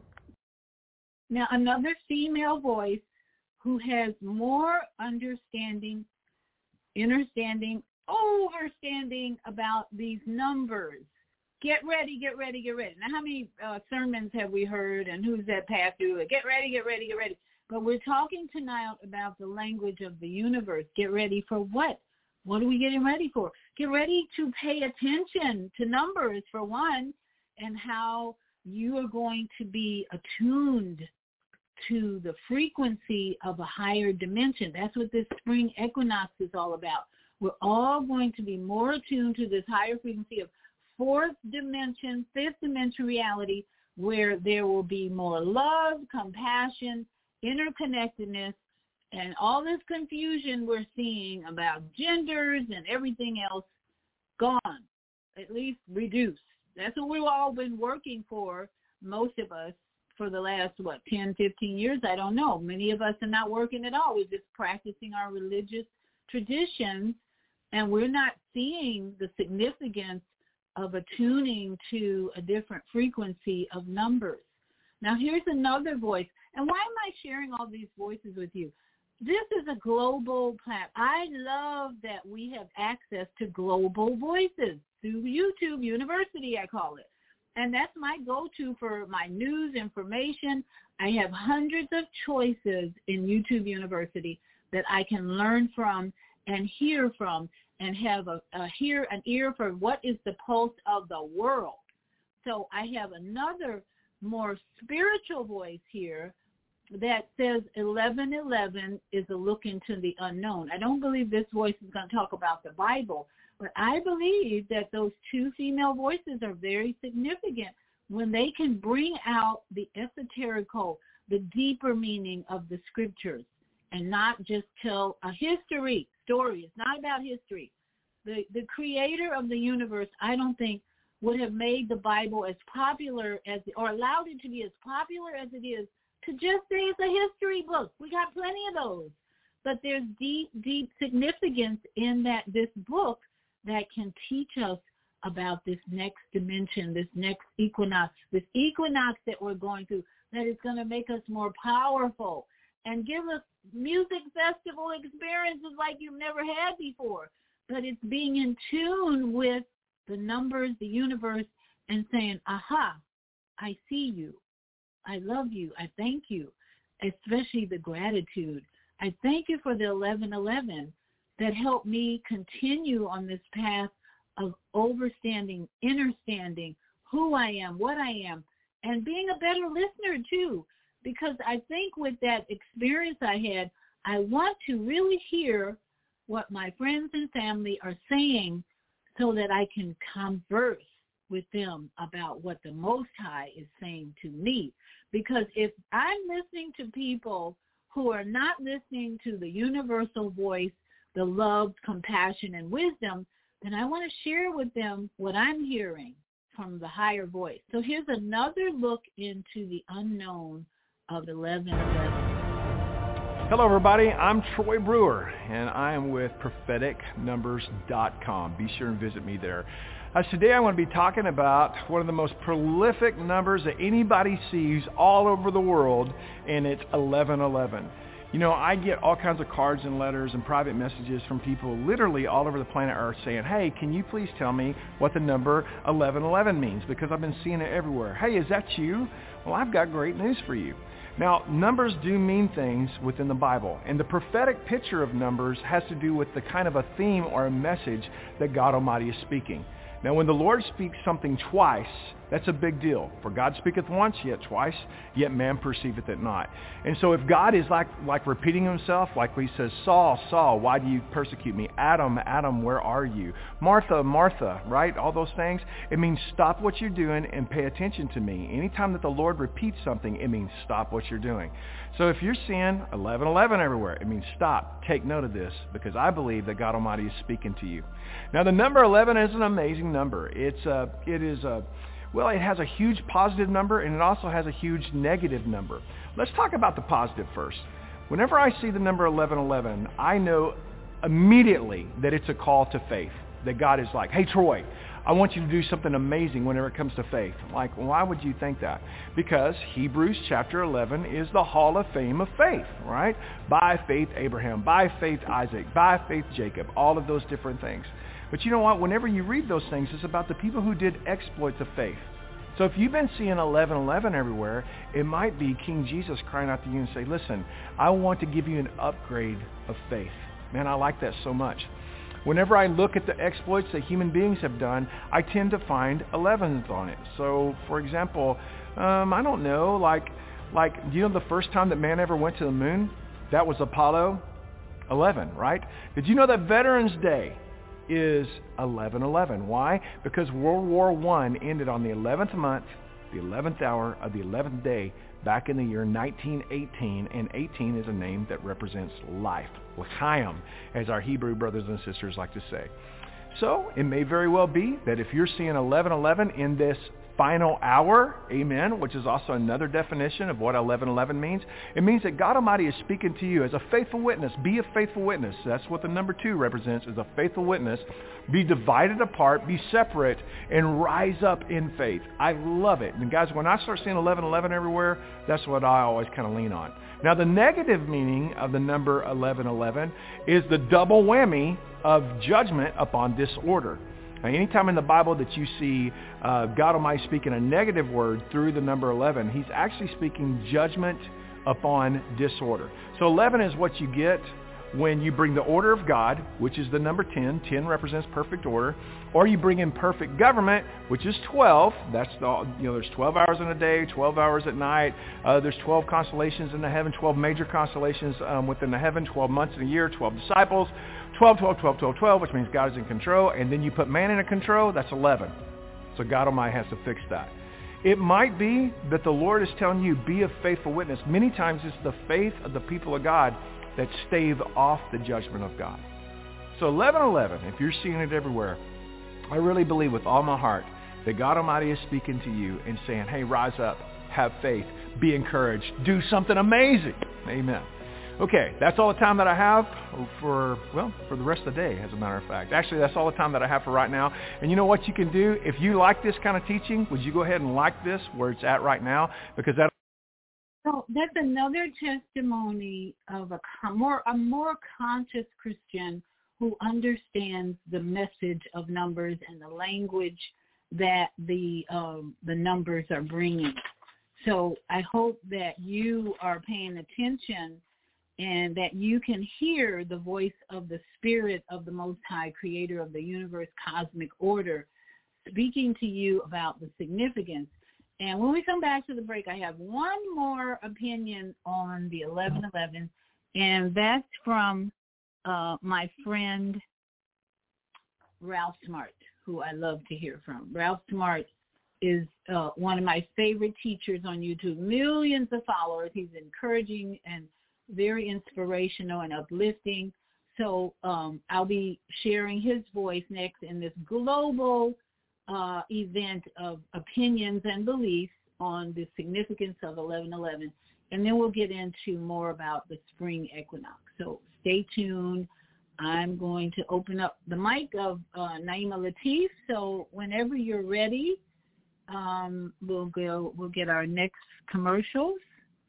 Now, another female voice who has more understanding, understanding, overstanding about these numbers. Get ready, get ready, get ready. Now, how many uh, sermons have we heard, and who's that pastor? Get ready, get ready, get ready. But we're talking tonight about the language of the universe. Get ready for what? What are we getting ready for? Get ready to pay attention to numbers, for one, and how you are going to be attuned to the frequency of a higher dimension. That's what this spring equinox is all about. We're all going to be more attuned to this higher frequency of fourth dimension, fifth dimension reality, where there will be more love, compassion, interconnectedness, and all this confusion we're seeing about genders and everything else gone, at least reduced. That's what we've all been working for, most of us, for the last, what, ten, fifteen years? I don't know. Many of us are not working at all. We're just practicing our religious traditions, and we're not seeing the significance of attuning to a different frequency of numbers. Now, here's another voice. And why am I sharing all these voices with you? This is a global platform. I love that we have access to global voices through YouTube University, I call it. And that's my go-to for my news information. I have hundreds of choices in YouTube University that I can learn from and hear from and have a, a hear an ear for what is the pulse of the world. So I have another more spiritual voice here that says eleven eleven is a look into the unknown. I don't believe this voice is going to talk about the Bible, but I believe that those two female voices are very significant when they can bring out the esoterical, the deeper meaning of the scriptures, and not just tell a history story. It's not about history. The the creator of the universe, I don't think, would have made the Bible as popular as, or allowed it to be as popular as it is to just say it's a history book. We got plenty of those. But there's deep, deep significance in that this book that can teach us about this next dimension, this next equinox, this equinox that we're going through, that is going to make us more powerful and give us music festival experiences like you've never had before. But it's being in tune with the numbers, the universe, and saying, aha, I see you. I love you. I thank you, especially the gratitude. I thank you for the eleven eleven that helped me continue on this path of overstanding, understanding who I am, what I am, and being a better listener too, because I think with that experience I had, I want to really hear what my friends and family are saying so that I can converse with them about what the Most High is saying to me. Because if I'm listening to people who are not listening to the universal voice, the love, compassion, and wisdom, then I want to share with them what I'm hearing from the higher voice. So here's another look into the unknown of eleven eleven. Hello, everybody. I'm Troy Brewer, and I am with prophetic numbers dot com. Be sure and visit me there. Uh, today I'm going to be talking about one of the most prolific numbers that anybody sees all over the world, and it's eleven eleven. You know, I get all kinds of cards and letters and private messages from people literally all over the planet Earth saying, hey, can you please tell me what the number eleven eleven means? Because I've been seeing it everywhere. Hey, is that you? Well, I've got great news for you. Now, numbers do mean things within the Bible, and the prophetic picture of numbers has to do with the kind of a theme or a message that God Almighty is speaking. Now, when the Lord speaks something twice, that's a big deal. For God speaketh once, yet twice, yet man perceiveth it not. And so if God is like like repeating himself, like he says, Saul, Saul, why do you persecute me? Adam, Adam, where are you? Martha, Martha, right? All those things. It means stop what you're doing and pay attention to me. Anytime that the Lord repeats something, it means stop what you're doing. So if you're seeing eleven eleven everywhere, it means stop. Take note of this, because I believe that God Almighty is speaking to you. Now, the number eleven is an amazing number. It's a, it is a, well, it has a huge positive number, and it also has a huge negative number. Let's talk about the positive first. Whenever I see the number eleven eleven, I know immediately that it's a call to faith, that God is like, hey, Troy, I want you to do something amazing whenever it comes to faith. Like, why would you think that? Because Hebrews chapter eleven is the hall of fame of faith, right? By faith, Abraham. By faith, Isaac. By faith, Jacob. All of those different things. But you know what? Whenever you read those things, it's about the people who did exploits of faith. So if you've been seeing eleven eleven everywhere, it might be King Jesus crying out to you and say, listen, I want to give you an upgrade of faith. Man, I like that so much. Whenever I look at the exploits that human beings have done, I tend to find elevens on it. So, for example, um, I don't know, like, like, do you know the first time that man ever went to the moon? That was Apollo eleven, right? Did you know that Veterans Day is eleven eleven? Why? Because World War One ended on the eleventh month, the eleventh hour of the eleventh day, back in the year nineteen eighteen, and eighteen is a name that represents life. L'chaim, as our Hebrew brothers and sisters like to say. So it may very well be that if you're seeing eleven eleven in this final hour, amen, which is also another definition of what eleven eleven means. It means that God Almighty is speaking to you as a faithful witness. Be a faithful witness. That's what the number two represents, is a faithful witness. Be divided apart, be separate, and rise up in faith. I love it. And guys, when I start seeing eleven eleven everywhere, that's what I always kind of lean on. Now, the negative meaning of the number eleven eleven is the double whammy of judgment upon disorder. Now, anytime in the Bible that you see uh, God Almighty speaking a negative word through the number eleven, he's actually speaking judgment upon disorder. So eleven is what you get when you bring the order of God, which is the number ten. ten represents perfect order. Or you bring in perfect government, which is twelve. That's the, you know, there's twelve hours in a day, twelve hours at night. Uh, there's twelve constellations in the heaven, twelve major constellations um, within the heaven, twelve months in a year, twelve disciples, twelve, twelve, twelve, twelve, twelve, which means God is in control. And then you put man in a control, that's eleven. So God Almighty has to fix that. It might be that the Lord is telling you, be a faithful witness. Many times it's the faith of the people of God that stave off the judgment of God. So eleven eleven, if you're seeing it everywhere, I really believe with all my heart that God Almighty is speaking to you and saying, hey, rise up, have faith, be encouraged, do something amazing. Amen. Okay, that's all the time that I have for, well, for the rest of the day, as a matter of fact. Actually, that's all the time that I have for right now. And you know what you can do? If you like this kind of teaching, would you go ahead and like this where it's at right now? Because that So that's another testimony of a more a more conscious Christian who understands the message of numbers and the language that the um, the numbers are bringing. So I hope that you are paying attention and that you can hear the voice of the Spirit of the Most High, Creator of the universe, cosmic order, speaking to you about the significance. And when we come back to the break, I have one more opinion on the eleven eleven, and that's from uh, my friend Ralph Smart, who I love to hear from. Ralph Smart is uh, one of my favorite teachers on YouTube, millions of followers. He's encouraging and very inspirational and uplifting. So um, I'll be sharing his voice next in this global Uh, event of opinions and beliefs on the significance of eleven eleven, and then we'll get into more about the spring equinox. So stay tuned. I'm going to open up the mic of uh, Naima Latif. So whenever you're ready, um, we'll go. We'll get our next commercials.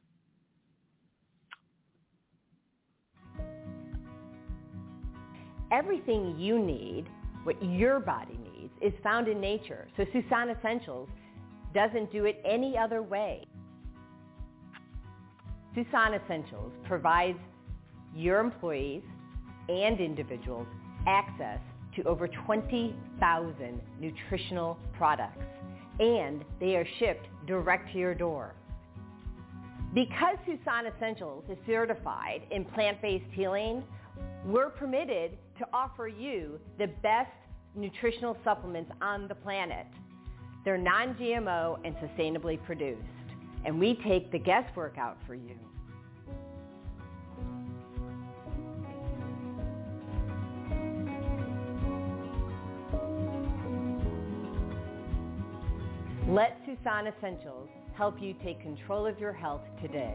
Everything you need, what your body needs, is found in nature. So Susan Essentials doesn't do it any other way. Susan Essentials provides your employees and individuals access to over twenty thousand nutritional products, and they are shipped direct to your door. Because Susan Essentials is certified in plant-based healing, we're permitted to offer you the best nutritional supplements on the planet. They're non-G M O and sustainably produced, and we take the guesswork out for you. Let Susan Essentials help you take control of your health today.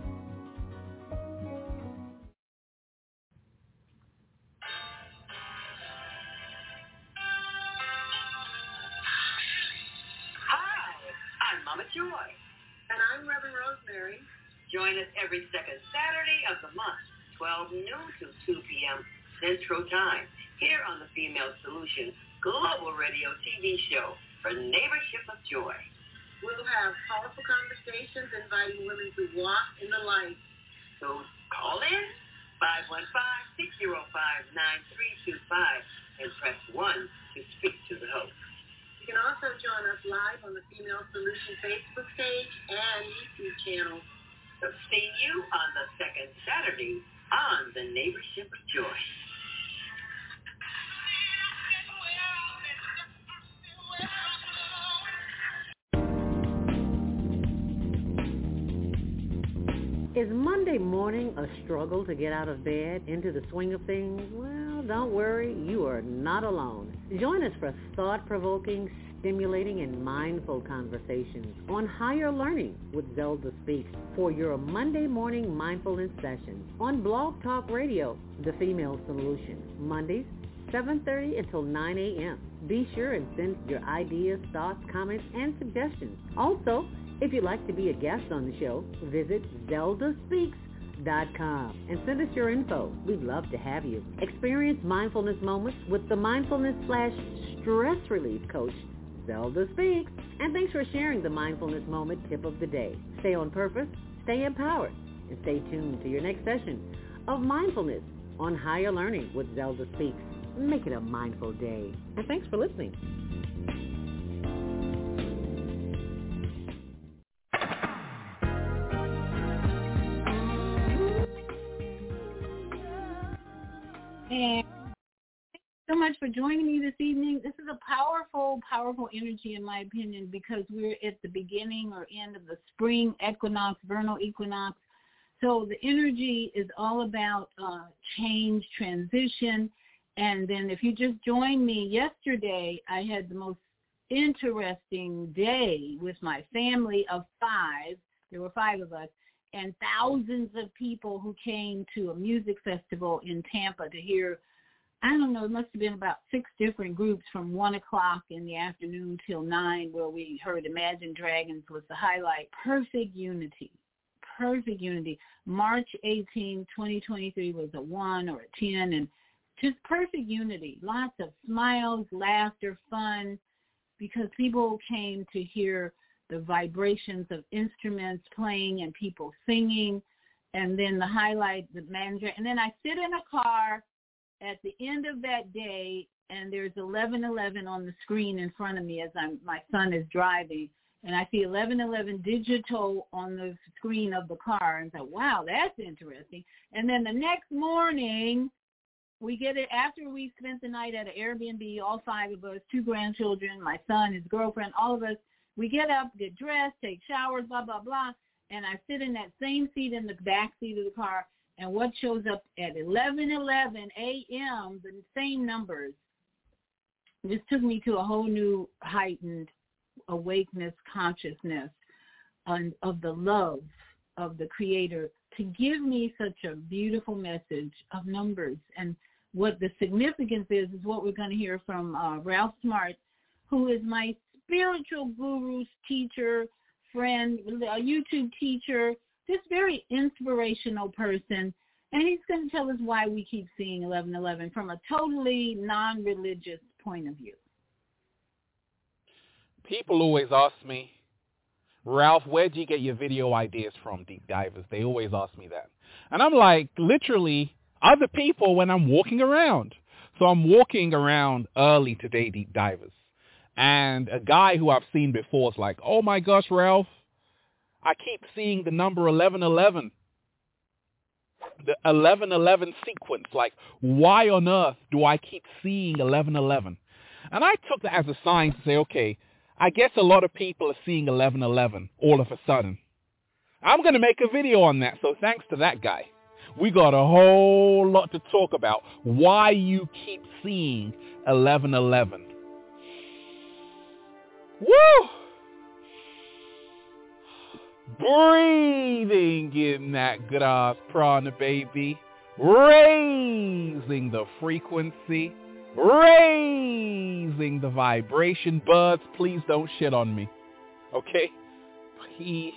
Mama Joy. And I'm Reverend Rosemary. Join us every second Saturday of the month, twelve noon to two p.m. Central Time, here on the Female Solution Global Radio T V show for Neighborship of Joy. We'll have powerful conversations inviting women to walk in the light. So call in five one five, six zero five, nine three two five and press one to speak to the host. You can also join us live on the Female Solution Facebook page and YouTube channel. So see you on the second Saturday on the Neighborship of Joy. Is Monday morning a struggle to get out of bed, into the swing of things? Well, don't worry, you are not alone. Join us for thought-provoking, stimulating, and mindful conversations on higher learning with Zelda Speaks for your Monday morning mindfulness session on Blog Talk Radio, The Female Solution, Mondays, seven thirty until nine a.m. Be sure and send your ideas, thoughts, comments, and suggestions. Also, if you'd like to be a guest on the show, visit zelda speaks dot com and send us your info. We'd love to have you. Experience mindfulness moments with the mindfulness slash stress relief coach, Zelda Speaks. And thanks for sharing the mindfulness moment tip of the day. Stay on purpose, stay empowered, and stay tuned to your next session of mindfulness on higher learning with Zelda Speaks. Make it a mindful day. And thanks for listening. And thank you so much for joining me this evening. This is a powerful, powerful energy, in my opinion, because we're at the beginning or end of the spring equinox, vernal equinox. So the energy is all about uh, change, transition. And then if you just joined me yesterday, I had the most interesting day with my family of five. There were five of us. And thousands of people who came to a music festival in Tampa to hear, I don't know, it must have been about six different groups from one o'clock in the afternoon till nine, where we heard Imagine Dragons was the highlight. Perfect unity, perfect unity. March eighteenth, twenty twenty-three was a one or a ten, and just perfect unity. Lots of smiles, laughter, fun, because people came to hear the vibrations of instruments playing and people singing, and then the highlight, the manager. And then I sit in a car at the end of that day, and there's eleven eleven on the screen in front of me as I'm, my son is driving, and I see eleven eleven digital on the screen of the car, and I thought, wow, that's interesting. And then the next morning, we get it after we spent the night at an Airbnb, all five of us, two grandchildren, my son, his girlfriend, all of us. We get up, get dressed, take showers, blah, blah, blah, and I sit in that same seat in the back seat of the car, and what shows up at eleven eleven a.m., the same numbers, this took me to a whole new heightened awakeness, consciousness um, of the love of the Creator to give me such a beautiful message of numbers. And what the significance is, is what we're going to hear from uh, Ralph Smart, who is my spiritual guru, teacher, friend, a YouTube teacher, just very inspirational person. And he's going to tell us why we keep seeing eleven eleven from a totally non-religious point of view. People always ask me, Ralph, where do you get your video ideas from, Deep Divers? They always ask me that. And I'm like, literally, other people when I'm walking around. So I'm walking around early today, Deep Divers. And a guy who I've seen before is like, oh my gosh, Ralph, I keep seeing the number eleven eleven. The eleven eleven sequence. Like, why on earth do I keep seeing eleven eleven? And I took that as a sign to say, okay, I guess a lot of people are seeing eleven eleven all of a sudden. I'm going to make a video on that, so thanks to that guy. We got a whole lot to talk about. Why you keep seeing eleven eleven. Woo! Breathing in that good ass prana, baby. Raising the frequency. Raising the vibration. Birds, please don't shit on me. Okay? Peace.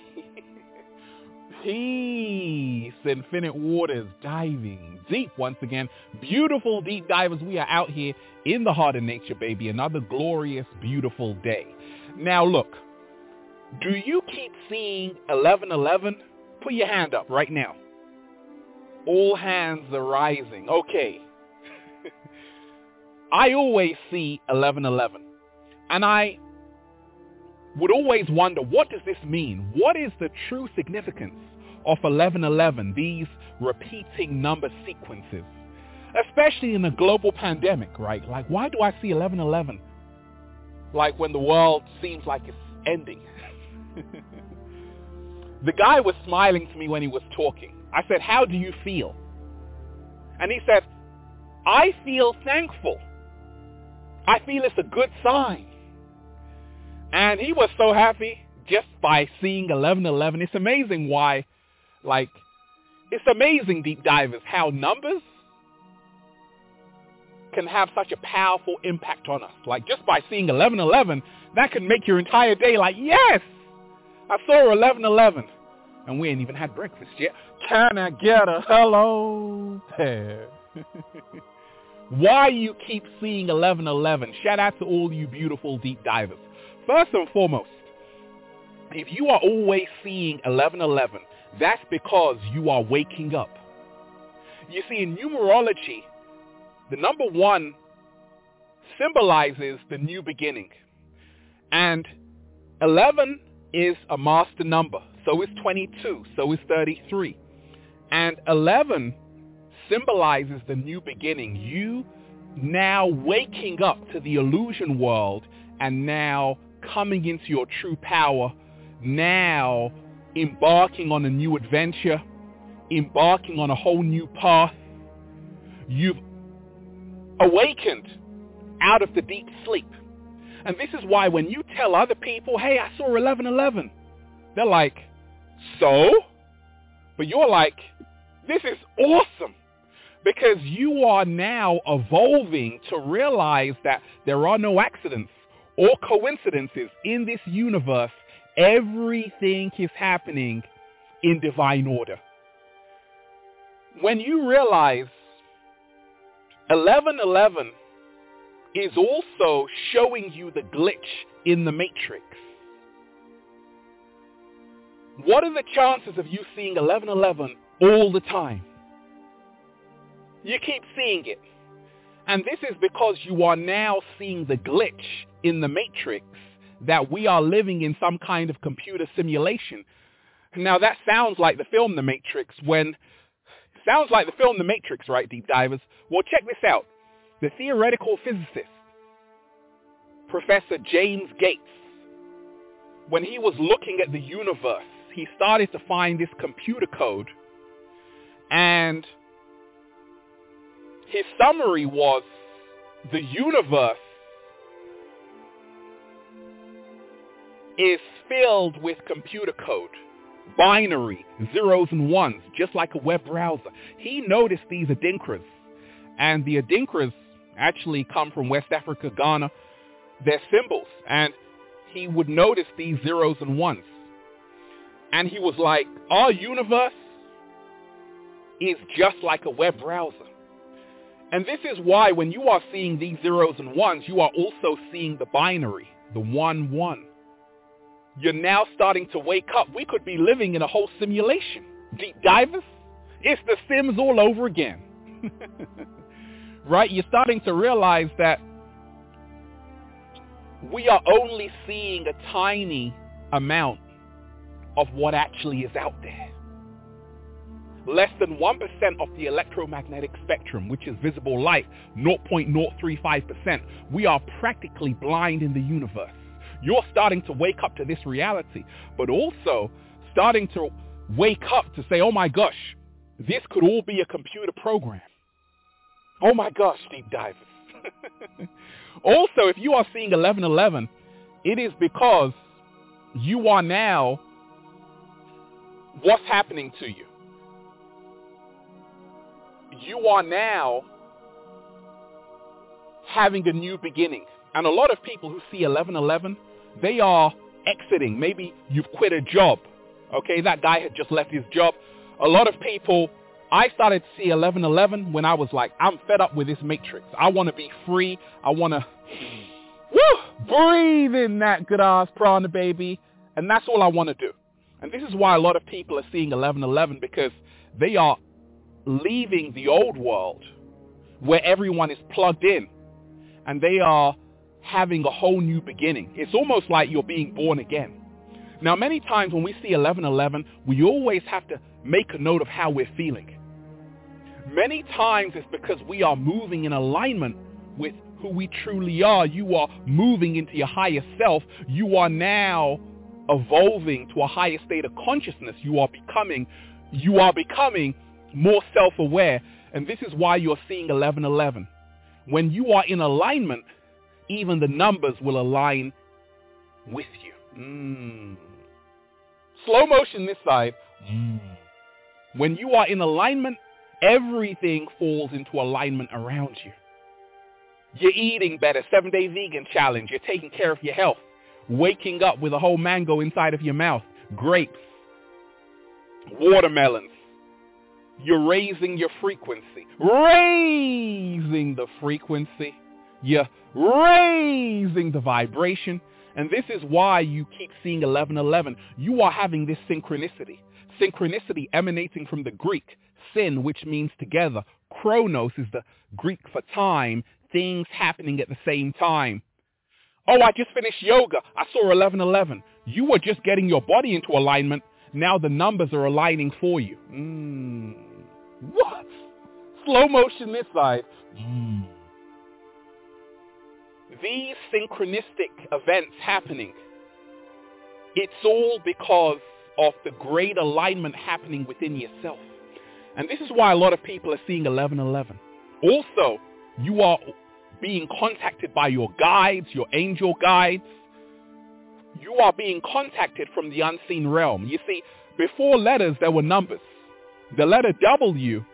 Peace. Infinite waters. Diving deep once again. Beautiful deep divers. We are out here in the heart of nature, baby. Another glorious, beautiful day. Now look, do you keep seeing eleven eleven? Put your hand up right now. All hands are rising. Okay. I always see eleven eleven. And I would always wonder, what does this mean? What is the true significance of eleven eleven, these repeating number sequences? Especially in a global pandemic, right? Like, why do I see eleven eleven? Like when the world seems like it's ending. The guy was smiling to me when he was talking. I said, how do you feel? And he said, I feel thankful. I feel it's a good sign. And he was so happy just by seeing eleven eleven. It's amazing why, like, it's amazing, deep divers, how numbers can have such a powerful impact on us. Like, just by seeing eleven eleven, that can make your entire day like, yes, I saw eleven eleven. And we ain't even had breakfast yet. Can I get a hello? Why you keep seeing eleven eleven? Shout out to all you beautiful deep divers. First and foremost, if you are always seeing eleven eleven, that's because you are waking up. You see, in numerology, the number one symbolizes the new beginning. And eleven is a master number. So is twenty-two. So is thirty-three. And eleven symbolizes the new beginning. You now waking up to the illusion world and now coming into your true power, now embarking on a new adventure, embarking on a whole new path. You've awakened out of the deep sleep. And this is why when you tell other people, hey, I saw eleven eleven, they're like, so? But you're like, this is awesome. Because you are now evolving to realize that there are no accidents or coincidences in this universe. Everything is happening in divine order. When you realize eleven eleven is also showing you the glitch in the matrix. What are the chances of you seeing eleven eleven all the time? You keep seeing it. And this is because you are now seeing the glitch in the matrix, that we are living in some kind of computer simulation. Now that sounds like the film The Matrix when, sounds like the film The Matrix, right, deep divers? Well, check this out. The theoretical physicist, Professor James Gates, when he was looking at the universe, he started to find this computer code, and his summary was the universe is filled with computer code, binary, zeros and ones, just like a web browser. He noticed these Adinkras, and the Adinkras actually come from West Africa, Ghana. They're symbols, and he would notice these zeros and ones. And he was like, our universe is just like a web browser. And this is why when you are seeing these zeros and ones, you are also seeing the binary, the one, one. You're now starting to wake up. We could be living in a whole simulation. Deep divers, it's the Sims all over again. Right? You're starting to realize that we are only seeing a tiny amount of what actually is out there. Less than one percent of the electromagnetic spectrum, which is visible light, zero point zero three five percent. We are practically blind in the universe. You're starting to wake up to this reality, but also starting to wake up to say, oh my gosh, this could all be a computer program. Oh my gosh, deep divers. Also, if you are seeing eleven eleven, it is because you are now, what's happening to you? You are now having a new beginning. And a lot of people who see eleven eleven, they are exiting. Maybe you've quit a job. Okay, that guy had just left his job. A lot of people, I started to see eleven eleven when I was like, I'm fed up with this matrix. I want to be free. I want to woo, breathe in that good ass prana, baby. And that's all I want to do. And this is why a lot of people are seeing eleven eleven, because they are leaving the old world where everyone is plugged in, and they are having a whole new beginning. It's almost like you're being born again. Now, many times when we see eleven eleven, we always have to make a note of how we're feeling. Many times it's because we are moving in alignment with who we truly are. You are moving into your higher self. You are now evolving to a higher state of consciousness. You are becoming, you are becoming more self-aware. And this is why you're seeing eleven eleven. When you are in alignment, even the numbers will align with you. Mm. Slow motion this side. Mm. When you are in alignment, everything falls into alignment around you. You're eating better, seven-day vegan challenge. You're taking care of your health. Waking up with a whole mango inside of your mouth. Grapes. Watermelons. You're raising your frequency. Raising the frequency. You're raising the vibration. And this is why you keep seeing eleven eleven. You are having this synchronicity. Synchronicity emanating from the Greek, syn, which means together. Chronos is the Greek for time, things happening at the same time. Oh, I just finished yoga. I saw eleven eleven. You were just getting your body into alignment. Now the numbers are aligning for you. Mm. What? Slow motion this side. Mm. These synchronistic events happening, it's all because of the great alignment happening within yourself. And this is why a lot of people are seeing eleven eleven. Also, you are being contacted by your guides, your angel guides. You are being contacted from the unseen realm. You see, before letters, there were numbers. The letter W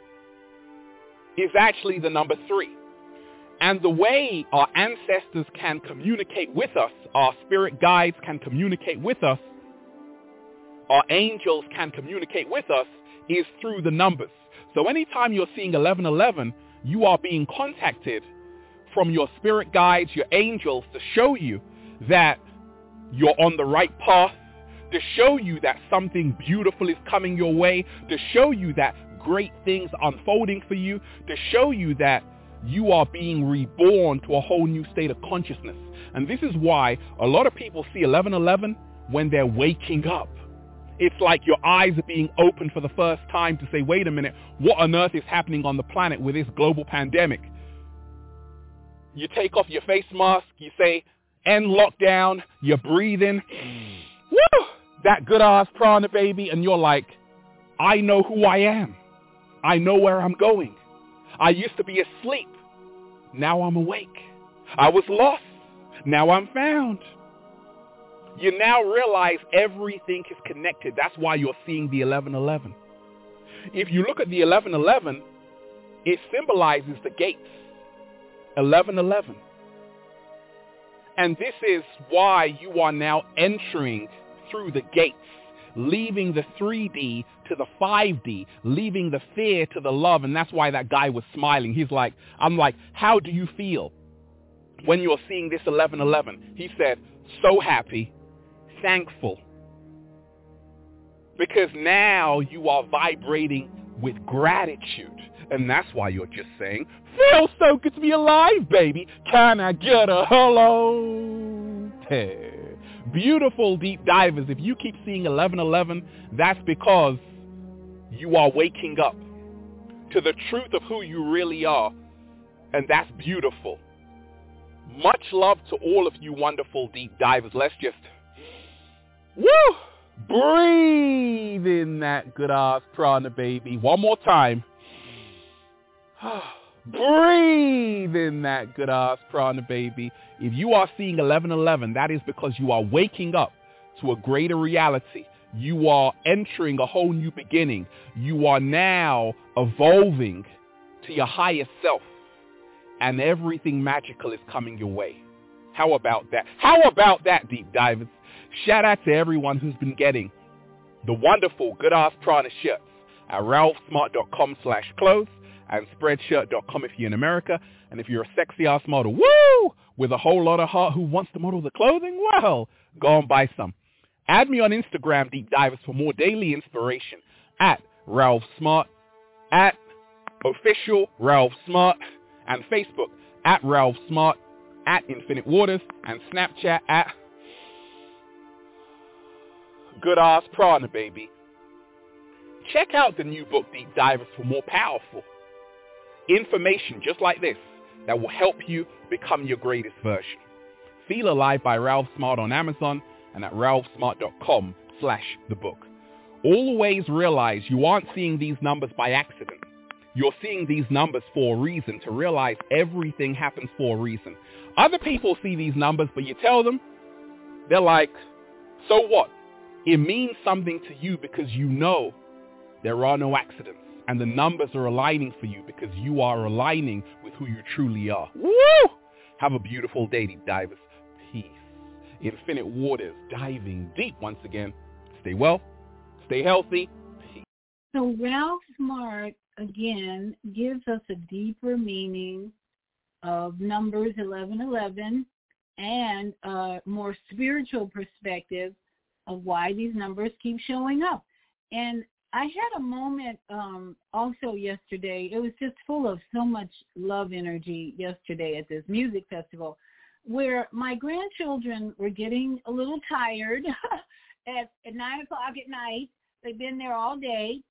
is actually the number three. And the way our ancestors can communicate with us, our spirit guides can communicate with us, our angels can communicate with us, is through the numbers. So anytime you're seeing eleven eleven, you are being contacted from your spirit guides, your angels, to show you that you're on the right path, to show you that something beautiful is coming your way, to show you that great things are unfolding for you, to show you that you are being reborn to a whole new state of consciousness. And this is why a lot of people see eleven eleven when they're waking up. It's like your eyes are being opened for the first time to say, wait a minute, what on earth is happening on the planet with this global pandemic? You take off your face mask, you say, end lockdown, you breathe in, woo, that good ass prana, baby, and you're like, I know who I am. I know where I'm going. I used to be asleep. Now I'm awake. I was lost. Now I'm found. You now realize everything is connected. That's why you're seeing the eleven eleven. If you look at the eleven eleven, it symbolizes the gates. eleven eleven. And this is why you are now entering through the gates, leaving the three D to the five D, leaving the fear to the love. And that's why that guy was smiling. He's like, I'm like, how do you feel when you're seeing this eleven eleven? He said, so happy, thankful. Because now you are vibrating with gratitude. And that's why you're just saying, feels so good to be alive, baby. Can I get a hello? Hey. Beautiful deep divers, if you keep seeing eleven eleven, that's because you are waking up to the truth of who you really are. And that's beautiful. Much love to all of you wonderful deep divers. Let's just, woo, breathe in that good ass prana, baby. One more time. Breathe in that good ass prana, baby. If you are seeing eleven eleven, that is because you are waking up to a greater reality. You are entering a whole new beginning. You are now evolving to your higher self. And everything magical is coming your way. How about that? How about that, deep divers? Shout out to everyone who's been getting the wonderful good ass prana shirts at ralph smart dot com slash clothes and spreadshirt dot com if you're in America. And if you're a sexy ass model, woo, with a whole lot of heart who wants to model the clothing, well, go and buy some. Add me on Instagram, Deep Divers, for more daily inspiration at Ralph Smart, at Official Ralph Smart, and Facebook at Ralph Smart, at Infinite Waters, and Snapchat at Good Ass Prana, baby. Check out the new book, Deep Divers, for more powerful information just like this that will help you become your greatest version. Feel Alive by Ralph Smart on Amazon, and at ralphsmart.com slash the book. Always realize you aren't seeing these numbers by accident. You're seeing these numbers for a reason, to realize everything happens for a reason. Other people see these numbers, but you tell them, they're like, so what? It means something to you because you know there are no accidents, and the numbers are aligning for you because you are aligning with who you truly are. Woo! Have a beautiful day, deep divers. Peace. Infinite Waters, diving deep once again. Stay well, stay healthy. Peace. So Ralph Smart, again, gives us a deeper meaning of numbers eleven eleven and a more spiritual perspective of why these numbers keep showing up. And I had a moment um, also yesterday. It was just full of so much love energy yesterday at this music festival, where my grandchildren were getting a little tired at, at nine o'clock at night. They've been there all day.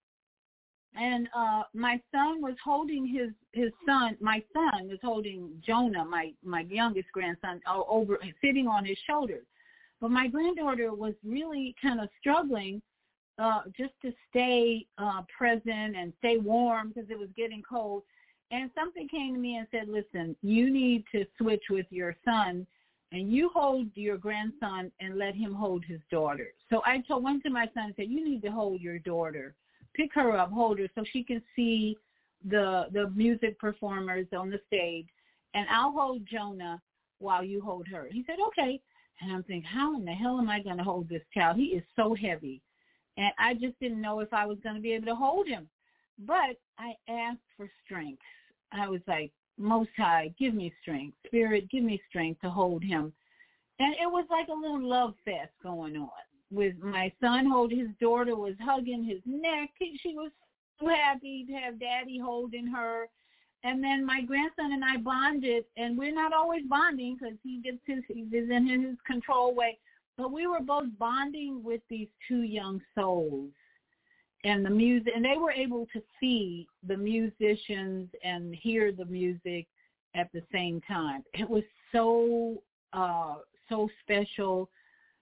And uh, my son was holding his, his son, my son was holding Jonah, my, my youngest grandson, over sitting on his shoulders. But my granddaughter was really kind of struggling uh, just to stay uh, present and stay warm because it was getting cold. And something came to me and said, listen, you need to switch with your son, and you hold your grandson and let him hold his daughter. So I told, went to my son and said, you need to hold your daughter. Pick her up, hold her, so she can see the the music performers on the stage, and I'll hold Jonah while you hold her. He said, okay. And I'm thinking, how in the hell am I going to hold this child? He is so heavy. And I just didn't know if I was going to be able to hold him. But I asked for strength. I was like, Most High, give me strength. Spirit, give me strength to hold him. And it was like a little love fest going on. With my son holding his daughter, was hugging his neck. She was so happy to have daddy holding her. And then my grandson and I bonded, and we're not always bonding because he gets his, he's in his control way. But we were both bonding with these two young souls and the music, and they were able to see the musicians and hear the music at the same time. It was so, uh, so special,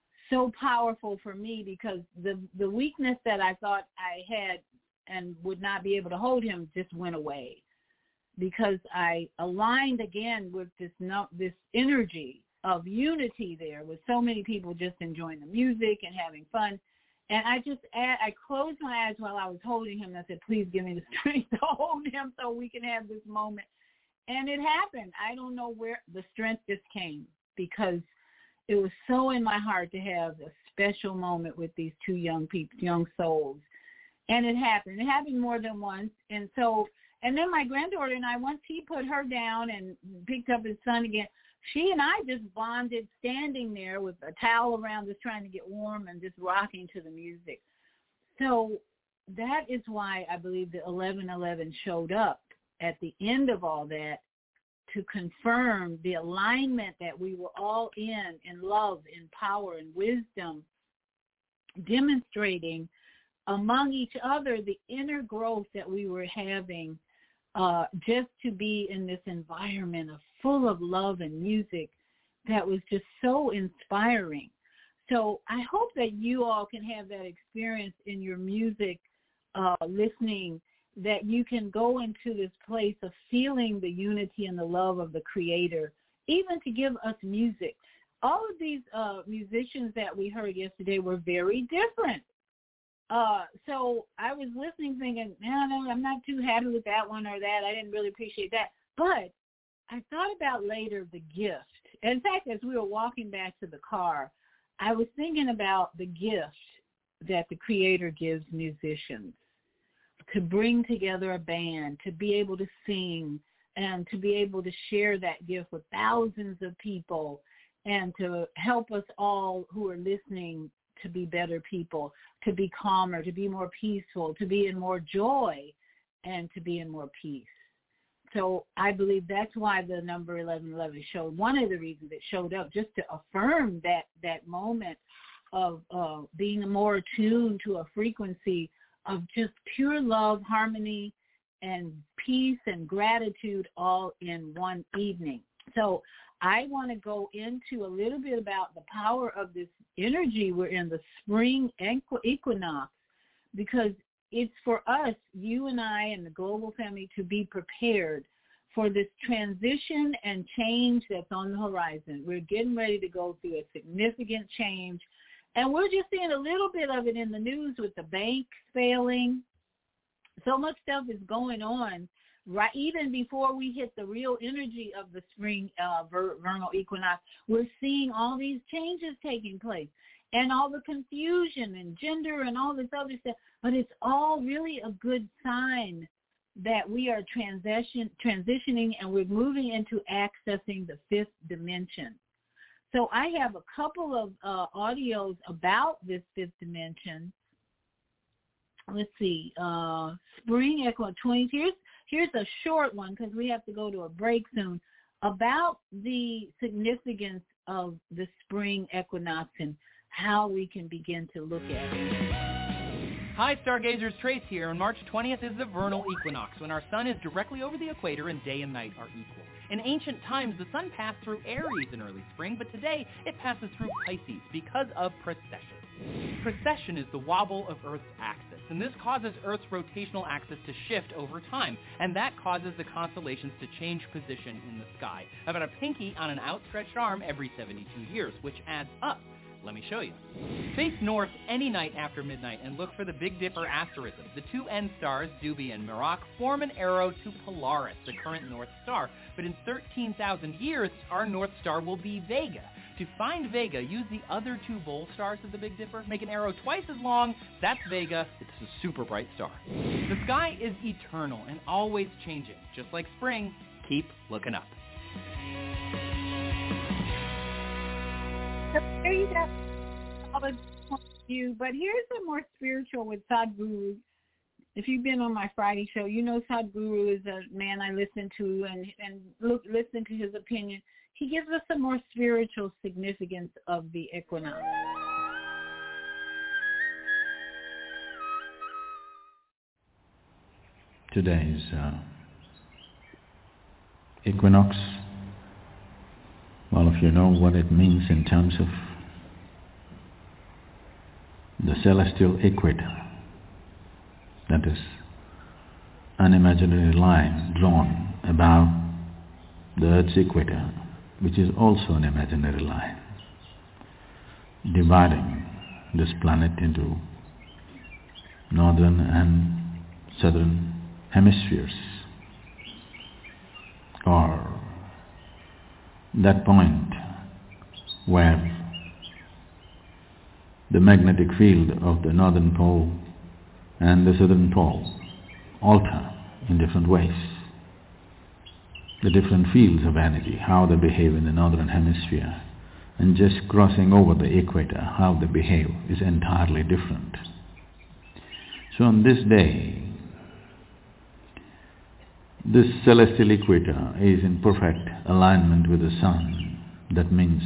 so powerful for me because the the weakness that I thought I had and would not be able to hold him just went away because I aligned again with this no, this energy of unity there with so many people just enjoying the music and having fun. And I just I closed my eyes while I was holding him and I said, please give me the strength to hold him so we can have this moment. And it happened. I don't know where the strength just came because it was so in my heart to have a special moment with these two young people, young souls. And it happened. It happened more than once. And so, and then my granddaughter and I, once he put her down and picked up his son again, she and I just bonded standing there with a towel around us trying to get warm and just rocking to the music. So that is why I believe the eleven eleven showed up at the end of all that, to confirm the alignment that we were all in, in love, in power, and wisdom, demonstrating among each other the inner growth that we were having uh, just to be in this environment of full of love and music that was just so inspiring. So I hope that you all can have that experience in your music uh, listening, that you can go into this place of feeling the unity and the love of the Creator, even to give us music. All of these uh, musicians that we heard yesterday were very different. Uh, so I was listening thinking, no, no, I'm not too happy with that one or that. I didn't really appreciate that. But I thought about later the gift. In fact, as we were walking back to the car, I was thinking about the gift that the Creator gives musicians, to bring together a band, to be able to sing, and to be able to share that gift with thousands of people, and to help us all who are listening to be better people, to be calmer, to be more peaceful, to be in more joy, and to be in more peace. So I believe that's why the number eleven eleven showed, one of the reasons it showed up, just to affirm that, that moment of uh, being more attuned to a frequency of just pure love, harmony, and peace and gratitude all in one evening. So I want to go into a little bit about the power of this energy. We're in the spring equinox, because it's for us, you and I and the global family, to be prepared for this transition and change that's on the horizon. We're getting ready to go through a significant change, and we're just seeing a little bit of it in the news with the banks failing. So much stuff is going on right even before we hit the real energy of the spring uh, vernal equinox. We're seeing all these changes taking place and all the confusion and gender and all this other stuff, but it's all really a good sign that we are transition, transitioning and we're moving into accessing the fifth dimension. So I have a couple of uh, audios about this fifth dimension. Let's see, uh, spring equinox twenty. Here's, here's a short one because we have to go to a break soon, about the significance of the spring equinox and how we can begin to look at it. Hi, Stargazers, Trace here, and March twentieth is the vernal equinox, when our sun is directly over the equator and day and night are equal. In ancient times, the sun passed through Aries in early spring, but today it passes through Pisces because of precession. Precession is the wobble of Earth's axis, and this causes Earth's rotational axis to shift over time, and that causes the constellations to change position in the sky, about a pinky on an outstretched arm every seventy-two years, which adds up. Let me show you. Face north any night after midnight and look for the Big Dipper asterism. The two end stars, Dubhe and Meroc, form an arrow to Polaris, the current North Star. But in thirteen thousand years, our North Star will be Vega. To find Vega, use the other two bowl stars of the Big Dipper. Make an arrow twice as long. That's Vega. It's a super bright star. The sky is eternal and always changing. Just like spring, keep looking up. So there you go, all the point of view. But here's a more spiritual with Sadhguru. If you've been on my Friday show, you know Sadhguru is a man I listen to and, and look, listen to his opinion. He gives us a more spiritual significance of the equinox. Today's uh, equinox. Well, if you know what it means in terms of the celestial equator, that is an imaginary line drawn above the Earth's equator, which is also an imaginary line, dividing this planet into northern and southern hemispheres, or that point where the magnetic field of the northern pole and the southern pole alter in different ways. The different fields of energy, how they behave in the northern hemisphere, and just crossing over the equator, how they behave is entirely different. So on this day, this celestial equator is in perfect alignment with the sun. That means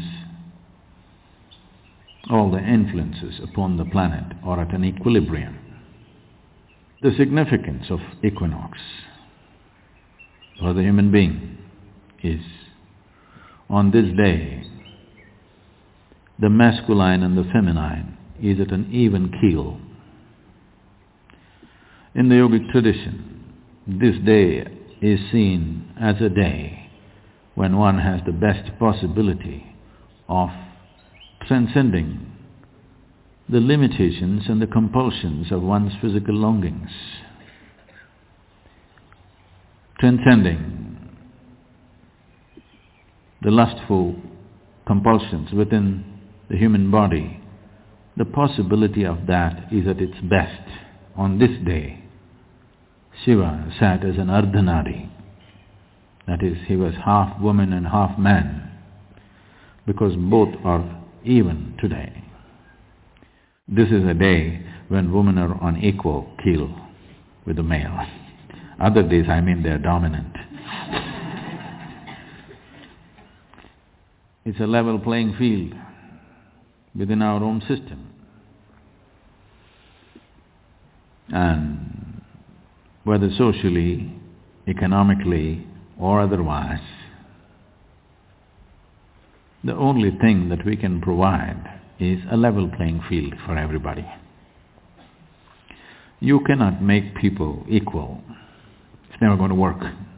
all the influences upon the planet are at an equilibrium. The significance of equinox for the human being is, on this day, the masculine and the feminine is at an even keel. In the yogic tradition, this day is seen as a day when one has the best possibility of transcending the limitations and the compulsions of one's physical longings, transcending the lustful compulsions within the human body. The possibility of that is at its best on this day. Shiva sat as an Ardhanari, that is, he was half woman and half man, because both are even today. This is a day when women are on equal keel with the male. Other days, I mean, they are dominant. It's a level playing field within our own system. And whether socially, economically, or otherwise, The only thing that we can provide is a level playing field for everybody. You cannot make people equal. It's never going to work.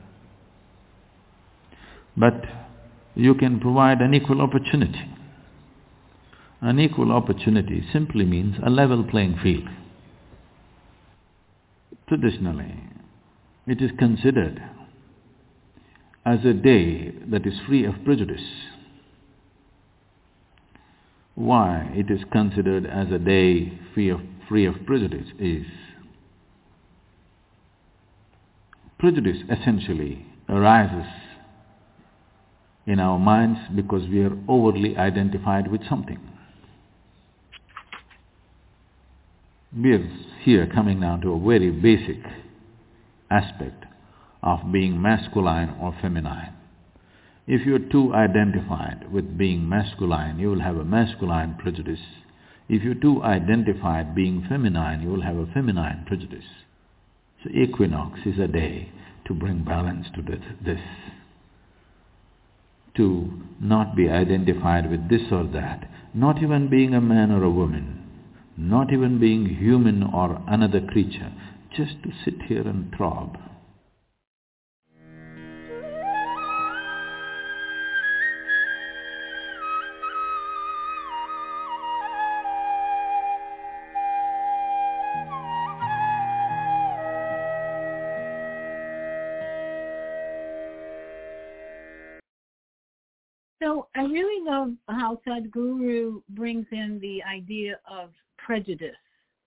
But you can provide an equal opportunity. An equal opportunity simply means a level playing field. Traditionally, it is considered as a day that is free of prejudice. Why it is considered as a day free of, free of prejudice is prejudice essentially arises in our minds because we are overly identified with something. We are here coming down to a very basic aspect of being masculine or feminine. If you are too identified with being masculine, you will have a masculine prejudice. If you are too identified being feminine, you will have a feminine prejudice. So equinox is a day to bring balance to this. To not be identified with this or that, not even being a man or a woman, not even being human or another creature, just to sit here and throb. So I really love how Sadhguru brings in the idea of prejudice,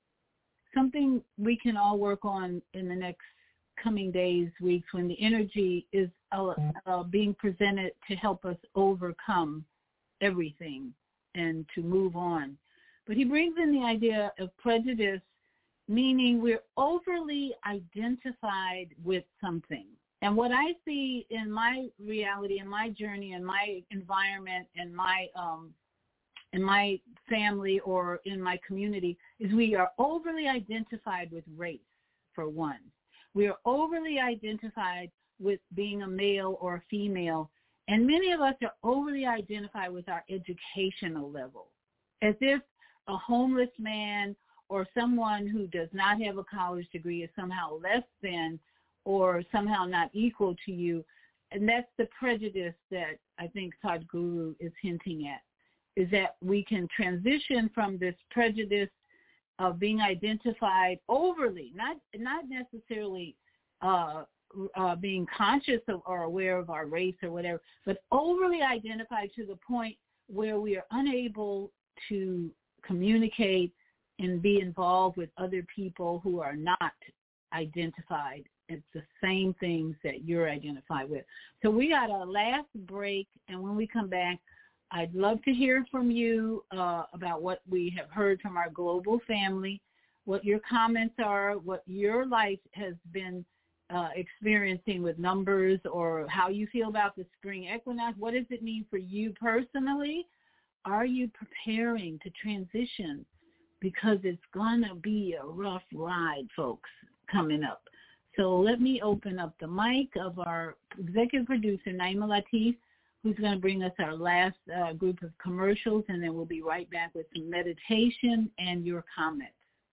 something we can all work on in the next coming days, weeks, when the energy is uh, uh, being presented to help us overcome everything and to move on. But he brings in the idea of prejudice, meaning we're overly identified with something. And what I see in my reality, in my journey, in my environment, in my um, in my family or in my community, is we are overly identified with race, for one. We are overly identified with being a male or a female. And many of us are overly identified with our educational level, as if a homeless man or someone who does not have a college degree is somehow less than or somehow not equal to you. And that's the prejudice that I think Sadhguru is hinting at, is that we can transition from this prejudice of being identified overly, not not necessarily uh, uh, being conscious of or aware of our race or whatever, but overly identified to the point where we are unable to communicate and be involved with other people who are not identified. It's the same things that you're identified with. So we got a last break, and when we come back, I'd love to hear from you uh, about what we have heard from our global family, what your comments are, what your life has been uh, experiencing with numbers, or how you feel about the spring equinox. What does it mean for you personally? Are you preparing to transition? Because it's going to be a rough ride, folks, coming up. So let me open up the mic of our executive producer, Naima Latif, who's going to bring us our last uh, group of commercials, and then we'll be right back with some meditation and your comments.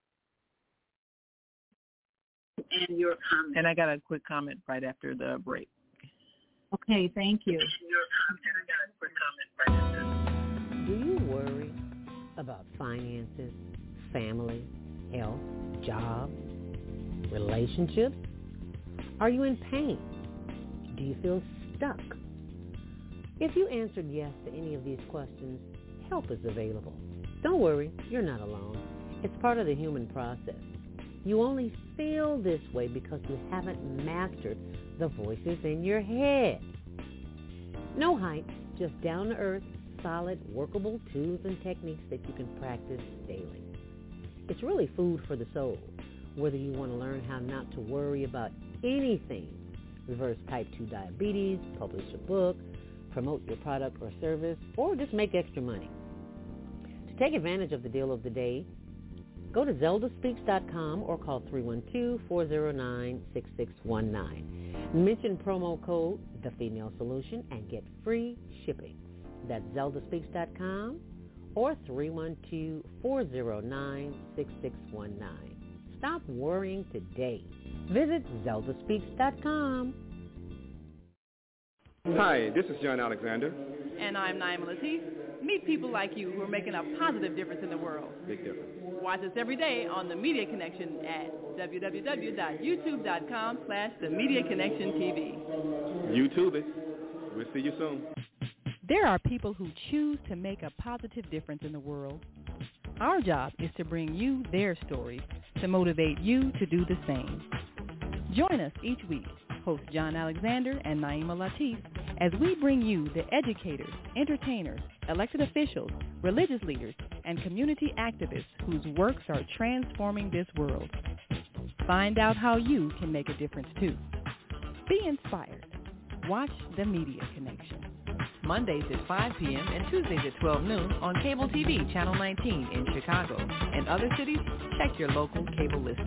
And your comments. And I got a quick comment right after the break. Okay, thank you. Do you worry about finances, family, health, job, relationships? Are you in pain? Do you feel stuck? If you answered yes to any of these questions, help is available. Don't worry, you're not alone. It's part of the human process. You only feel this way because you haven't mastered the voices in your head. No hype, just down-to-earth, solid, workable tools and techniques that you can practice daily. It's really food for the soul. Whether you want to learn how not to worry about anything, reverse type two diabetes, publish a book, promote your product or service, or just make extra money. To take advantage of the deal of the day, go to zelda speaks dot com or call three one two, four zero nine, six six one nine. Mention promo code The Female Solution and get free shipping. That's zelda speaks dot com or three one two, four zero nine, six six one nine. Stop worrying today. Visit zelda speaks dot com. Hi, this is John Alexander. And I'm Naima Latif. Meet people like you who are making a positive difference in the world. Big difference. Watch us every day on The Media Connection at w w w dot youtube dot com slash The Media Connection T V. YouTube it. We'll see you soon. There are people who choose to make a positive difference in the world. Our job is to bring you their stories to motivate you to do the same. Join us each week, host John Alexander and Naima Latif, as we bring you the educators, entertainers, elected officials, religious leaders, and community activists whose works are transforming this world. Find out how you can make a difference too. Be inspired. Watch The Media Connection. Mondays at five p.m. and Tuesdays at twelve noon on Cable T V Channel nineteen in Chicago. In other cities, check your local cable listings.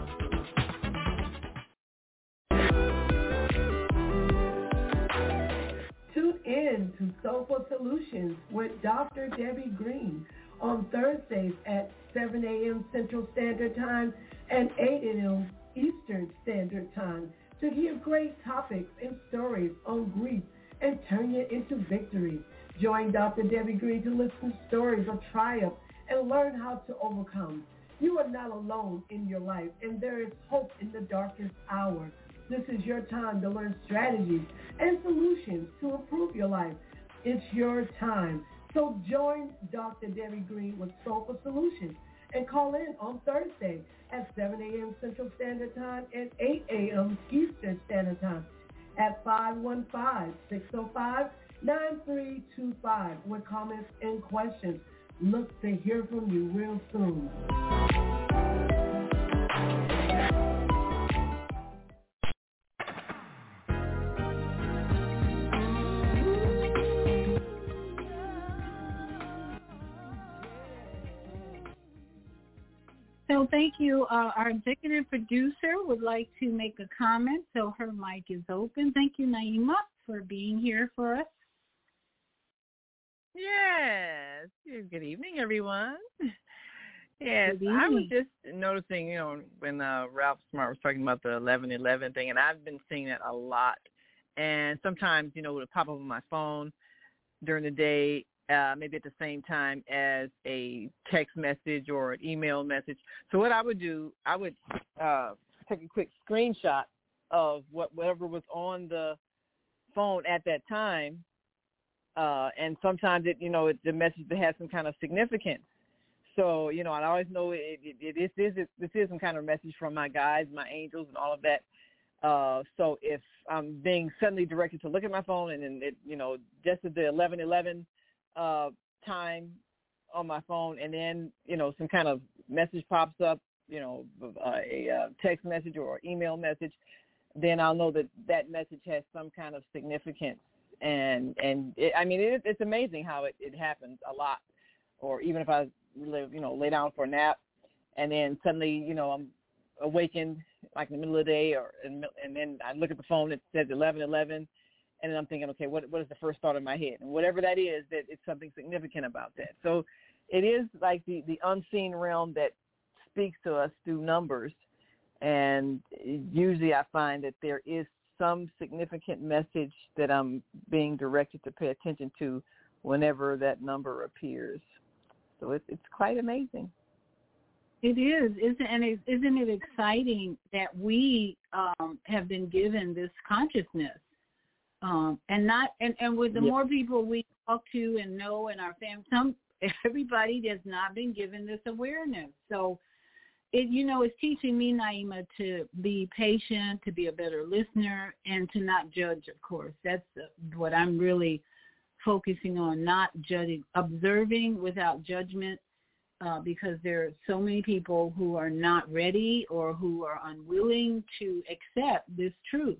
Tune in to Soulful Solutions with Doctor Debbie Green on Thursdays at seven a.m. Central Standard Time and eight a.m. Eastern Standard Time to hear great topics and stories on grief and turn it into victory. Join Doctor Debbie Green to listen to stories of triumph and learn how to overcome. You are not alone in your life, and there is hope in the darkest hour. This is your time to learn strategies and solutions to improve your life. It's your time. So join Doctor Debbie Green with Soulful Solutions and call in on Thursday at seven a.m. Central Standard Time and eight a.m. Eastern Standard Time at five one five, six oh five, nine three two five with comments and questions. Look to hear from you real soon. So thank you. Uh, our executive producer would like to make a comment, so her mic is open. Thank you, Naima, for being here for us. Yes. Good evening, everyone. Yes, Good I was evening. just noticing, you know, when uh, Ralph Smart was talking about the eleven eleven thing, and I've been seeing that a lot. And sometimes, you know, it would pop up on my phone during the day, uh, maybe at the same time as a text message or an email message. So what I would do, I would uh, take a quick screenshot of what whatever was on the phone at that time. Uh, and sometimes it, you know, it, the message that has some kind of significance. So, you know, I always know it, it, it, it, this, is, this is some kind of message from my guides, my angels, and all of that. Uh, so if I'm being suddenly directed to look at my phone and then, it, you know, just at the eleven eleven uh, time on my phone, and then, you know, some kind of message pops up, you know, uh, a uh, text message or email message, then I'll know that that message has some kind of significance. And, and it, I mean, it, it's amazing how it, it happens a lot. Or even if I, you know, lay down for a nap and then suddenly, you know, I'm awakened like in the middle of the day, or and, and then I look at the phone, it says eleven eleven, and then I'm thinking, okay, what what is the first thought in my head? And whatever that is, that it's something significant about that. So it is like the, the unseen realm that speaks to us through numbers. And usually I find that there is some significant message that I'm being directed to pay attention to whenever that number appears. So it's it's quite amazing. It is, isn't and it, isn't it exciting that we um, have been given this consciousness, um, and not and, and with the Yeah. more people we talk to and know in our family, some everybody has not been given this awareness. So it you know it's teaching me, Naima, to be patient, to be a better listener, and to not judge. Of course, that's uh, what I'm really focusing on, not judging, observing without judgment. Uh, because there are so many people who are not ready or who are unwilling to accept this truth.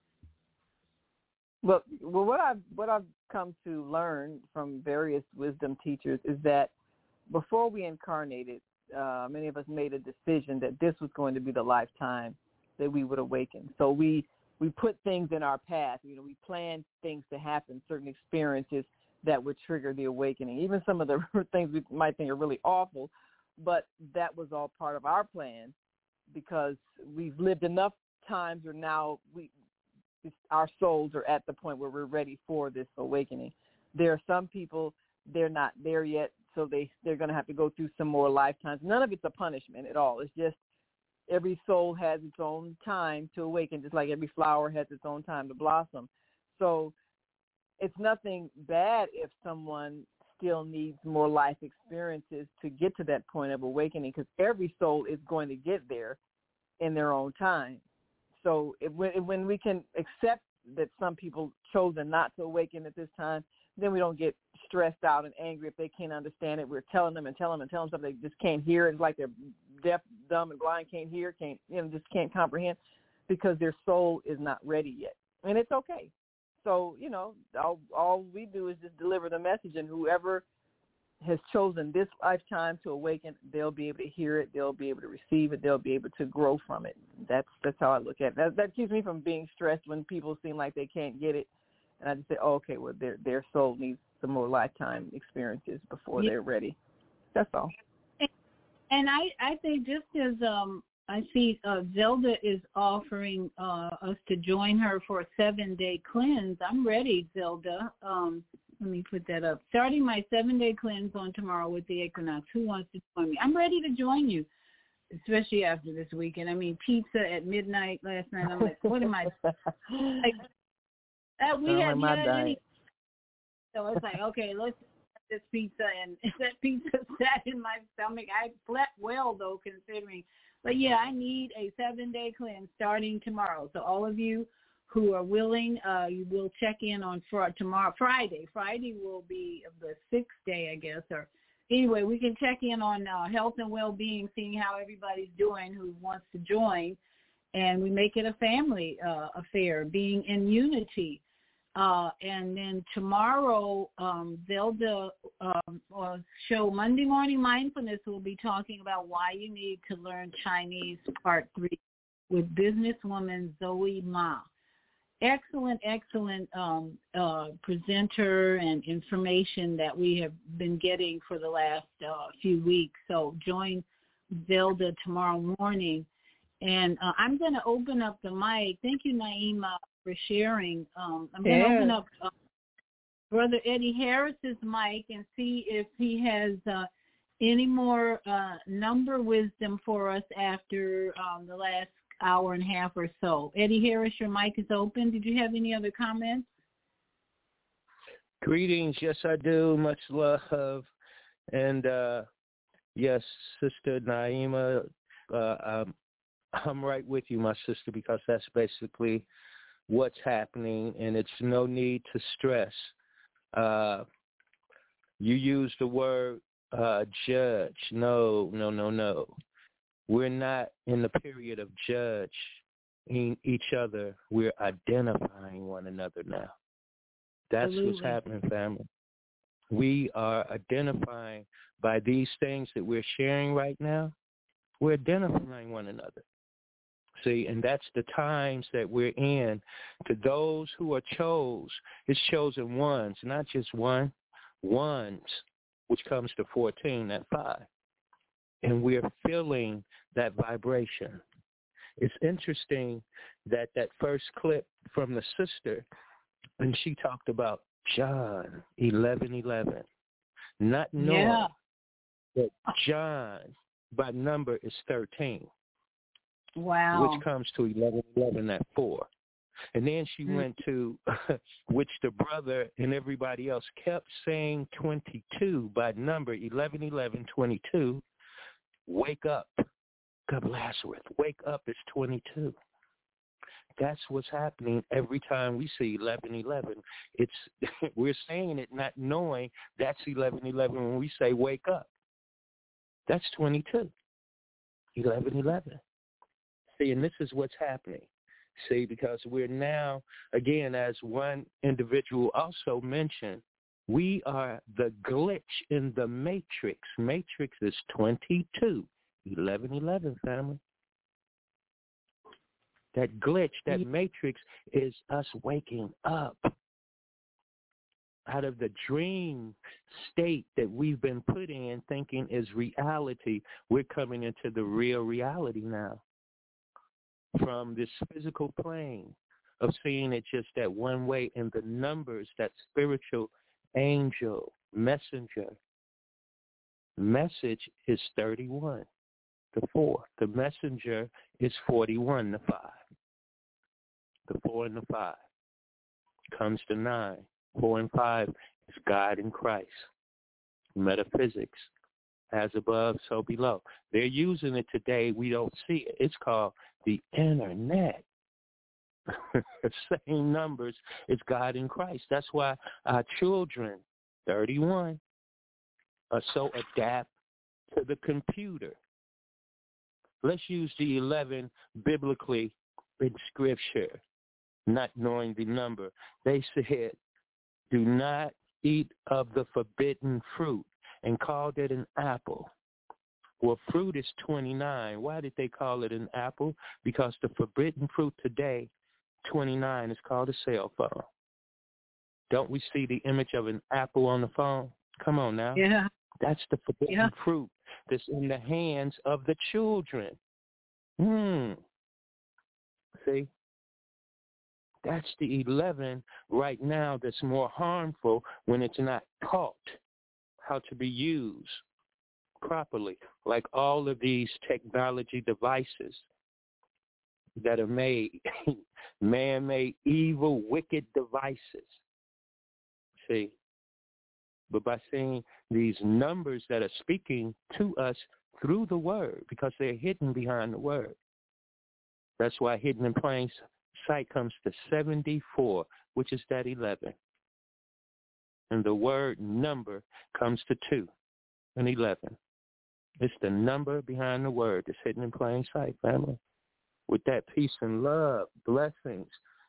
Well, well, what I've what I've come to learn from various wisdom teachers is that before we incarnated, uh, many of us made a decision that this was going to be the lifetime that we would awaken. So we we put things in our path. You know, we planned things to happen, certain experiences that would trigger the awakening. Even some of the things we might think are really awful, but that was all part of our plan because we've lived enough times where now we our souls are at the point where we're ready for this awakening. There are some people, they're not there yet, so they, they're going to have to go through some more lifetimes. None of it's a punishment at all. It's just every soul has its own time to awaken, just like every flower has its own time to blossom. So it's nothing bad if someone still needs more life experiences to get to that point of awakening, because every soul is going to get there in their own time. So if, when we can accept that some people chosen not to awaken at this time, then we don't get stressed out and angry if they can't understand it. We're telling them and telling them and telling them something they just can't hear. It's like they're deaf, dumb, and blind, can't hear, can't, you know, just can't comprehend because their soul is not ready yet. And it's okay. So, you know, all, all we do is just deliver the message, and whoever has chosen this lifetime to awaken, they'll be able to hear it, they'll be able to receive it, they'll be able to grow from it. That's that's how I look at it. That, that keeps me from being stressed when people seem like they can't get it. And I just say, oh, okay, well, their their soul needs some more lifetime experiences before yeah. they're ready. That's all. And I, I think just as um, I see uh, Zelda is offering uh, us to join her for a seven-day cleanse. I'm ready, Zelda. Um, let me put that up. Starting my seven-day cleanse on tomorrow with the equinox. Who wants to join me? I'm ready to join you, especially after this weekend. I mean, pizza at midnight last night. I'm like, what am I like? Uh, we oh, haven't had diet. any. So it's like, okay, let's get this pizza. And that pizza sat in my stomach. I slept well, though, considering. But, yeah, I need a seven-day cleanse starting tomorrow. So all of you who are willing, uh, you will check in on fr- tomorrow, Friday. Friday will be the sixth day, I guess. Or anyway, we can check in on uh, health and well-being, seeing how everybody's doing who wants to join. And we make it a family uh, affair, being in unity. Uh, and then tomorrow, um, Zelda um, uh, show Monday Morning Mindfulness will be talking about why you need to learn Chinese Part three with businesswoman Zoe Ma. Excellent, excellent um, uh, presenter and information that we have been getting for the last uh, few weeks. So join Zelda tomorrow morning. And uh, I'm going to open up the mic. Thank you, Naima, for sharing. Um, I'm going to yeah. open up uh, Brother Eddie Harris's mic and see if he has uh, any more uh, number wisdom for us after um, the last hour and a half or so. Eddie Harris, your mic is open. Did you have any other comments? Greetings. Yes, I do. Much love. And, uh, yes, Sister Naima, uh, um, I'm right with you, my sister, because that's basically what's happening, and it's no need to stress. Uh, you use the word uh, judge. No, no, no, no. We're not in the period of judging each other. We're identifying one another now. That's Absolutely. What's happening, family. We are identifying by these things that we're sharing right now. We're identifying one another. See, and that's the times that we're in. To those who are chose, it's chosen ones, not just one, ones, which comes to fourteen, that five. And we're feeling that vibration. It's interesting that that first clip from the sister, and she talked about John eleven eleven, not knowing yeah. that John by number is thirteen. Wow. Which comes to eleven eleven at four. And then she mm-hmm. went to, which the brother and everybody else kept saying twenty-two by number, eleven eleven twenty-two. Wake up, God Lazarus. Wake up, it's twenty-two. That's what's happening every time we see eleven eleven. It's we're saying it not knowing that's eleven eleven when we say wake up. That's twenty-two. eleven eleven. See, and this is what's happening. See, because we're now, again, as one individual also mentioned, we are the glitch in the matrix. Matrix is twenty-two. eleven eleven, family. That glitch, that matrix is us waking up. out of the dream state that we've been put in thinking is reality, we're coming into the real reality now. From this physical plane of seeing it just that one way, in the numbers, that spiritual angel, messenger, message is thirty-one, the four. The messenger is forty-one, the five. The four and the five comes to nine. Four and five is God in Christ. Metaphysics, as above, so below. They're using it today. We don't see it. It's called the internet. Same numbers as God in Christ. That's why our children, thirty-one, are so adapt to the computer. Let's use the eleven biblically in Scripture, not knowing the number. They said, do not eat of the forbidden fruit, and called it an apple. Well, fruit is twenty-nine. Why did they call it an apple? Because the forbidden fruit today, twenty-nine, is called a cell phone. Don't we see the image of an apple on the phone? Come on now. Yeah. That's the forbidden yeah. fruit that's in the hands of the children. Hmm. See? That's the eleven right now that's more harmful when it's not taught how to be used properly, like all of these technology devices that are made, man-made, evil, wicked devices. See? But by seeing these numbers that are speaking to us through the word, because they're hidden behind the word. That's why hidden in plain sight comes to seventy-four, which is that eleven. And the word number comes to two and eleven. It's the number behind the word that's hidden in plain sight, family. With that peace and love, blessings,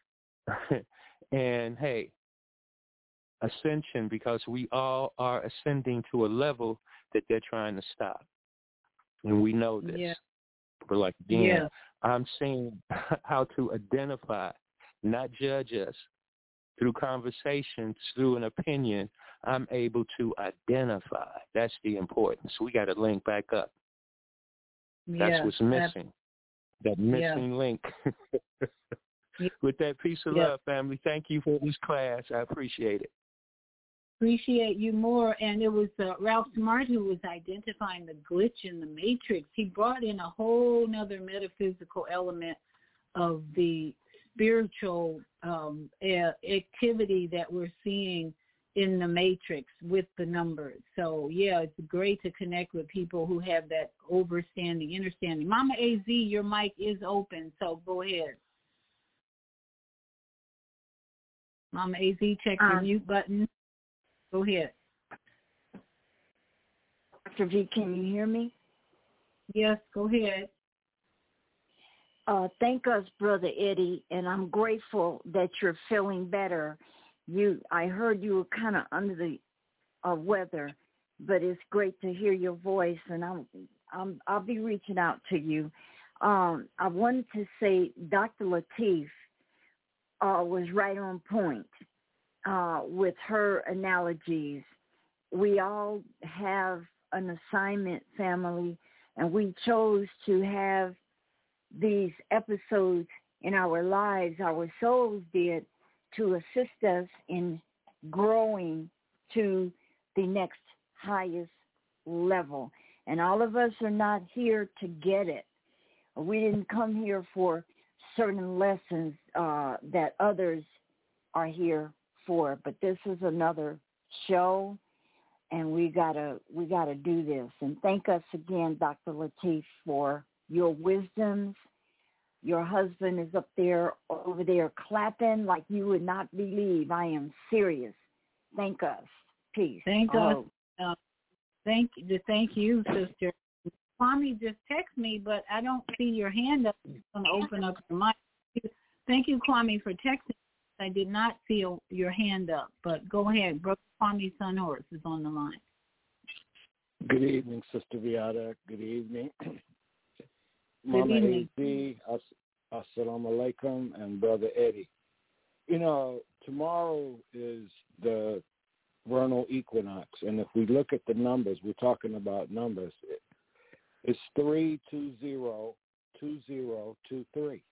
and, hey, ascension, because we all are ascending to a level that they're trying to stop. And we know this. Yeah. But like, again, yeah. I'm seeing how to identify, not judge us. Through conversations, through an opinion, I'm able to identify. That's the importance. We got to link back up. That's yeah, what's missing. That missing yeah. link. With that peace of yeah. love, family, thank you for this class. I appreciate it. Appreciate you more. And it was uh, Ralph Smart who was identifying the glitch in the matrix. He brought in a whole nother metaphysical element of the spiritual um, activity that we're seeing in the matrix with the numbers. So, yeah, it's great to connect with people who have that overstanding, understanding. Mama A Z, your mic is open, so go ahead. Mama A Z, check your um, mute button. Go ahead. Doctor V, can you hear me? Yes, go ahead. Uh, thank us, Brother Eddie, and I'm grateful that you're feeling better. You, I heard you were kind of under the uh, weather, but it's great to hear your voice, and I'm, I'm, I'll be reaching out to you. Um, I wanted to say Doctor Lateef uh, was right on point uh, with her analogies. We all have an assignment, family, and we chose to have these episodes in our lives, our souls did, to assist us in growing to the next highest level. And all of us are not here to get it. We didn't come here for certain lessons uh, that others are here for, but this is another show, and we gotta we gotta do this. And thank us again, Doctor Lateef, for your wisdoms. Your husband is up there, over there, clapping like you would not believe. I am serious. Thank us. Peace. Thank oh. us. Uh, thank, thank you, sister. Kwame just text me, but I don't see your hand up. I'm going to open up the mic. Thank you, Kwame, for texting. I did not see a, your hand up, but go ahead. Brother Kwame Sunhorse is on the line. Good evening, Sister Viata. Good evening. Mama A Z, Assalamu Alaikum, and Brother Eddie. You know, tomorrow is the vernal equinox. And if we look at the numbers, we're talking about numbers. It's three two zero two zero two three.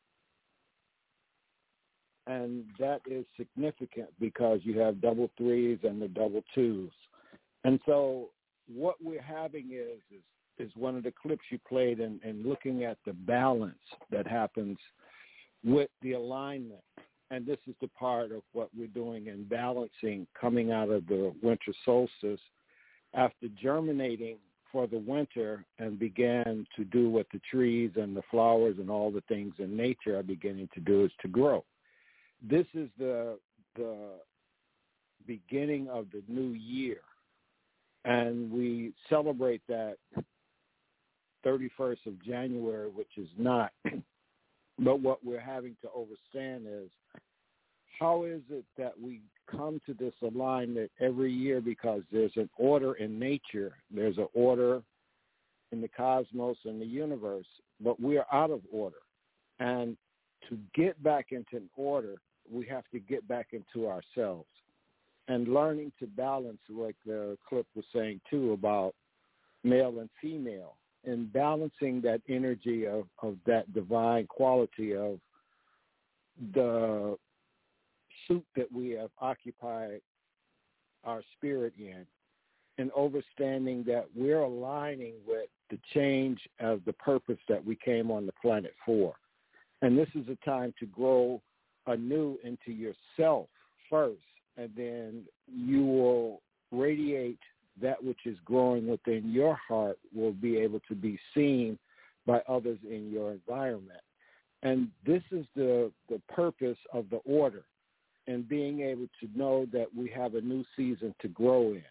And that is significant because you have double threes and the double twos. And so what we're having is is, is one of the clips you played and in, in looking at the balance that happens with the alignment. And this is the part of what we're doing in balancing coming out of the winter solstice after germinating for the winter and began to do what the trees and the flowers and all the things in nature are beginning to do is to grow. This is the the beginning of the new year, and we celebrate that thirty-first of January, which is not. But what we're having to understand is how is it that we come to this alignment every year, because there's an order in nature, there's an order in the cosmos and the universe, but we're out of order. And to get back into an order, we have to get back into ourselves and learning to balance, like the clip was saying too, about male and female, and balancing that energy of, of that divine quality of the suit that we have occupied our spirit in, and understanding that we're aligning with the change of the purpose that we came on the planet for. And this is a time to grow anew into yourself first, and then you will radiate that which is growing within your heart will be able to be seen by others in your environment. And this is the, the purpose of the order, and being able to know that we have a new season to grow in.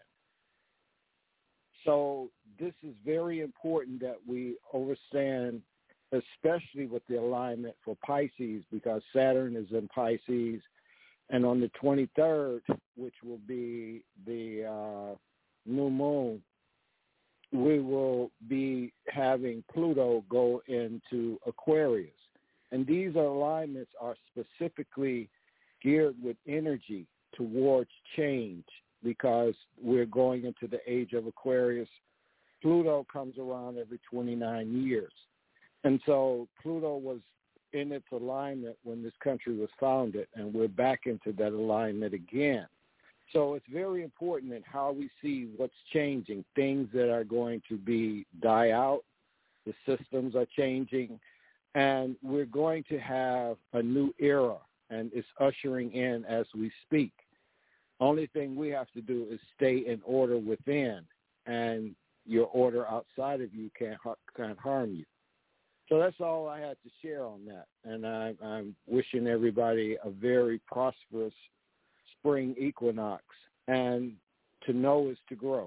So this is very important that we understand, especially with the alignment for Pisces, because Saturn is in Pisces, and on the twenty-third, which will be the uh, new moon, we will be having Pluto go into Aquarius. And these alignments are specifically geared with energy towards change, because we're going into the age of Aquarius. Pluto comes around every twenty-nine years. And so Pluto was in its alignment when this country was founded, and we're back into that alignment again. So it's very important in how we see what's changing, things that are going to be die out, the systems are changing, and we're going to have a new era, and it's ushering in as we speak. Only thing we have to do is stay in order within, and your order outside of you can't, can't harm you. So that's all I had to share on that. And I, I'm wishing everybody a very prosperous spring equinox. And to know is to grow.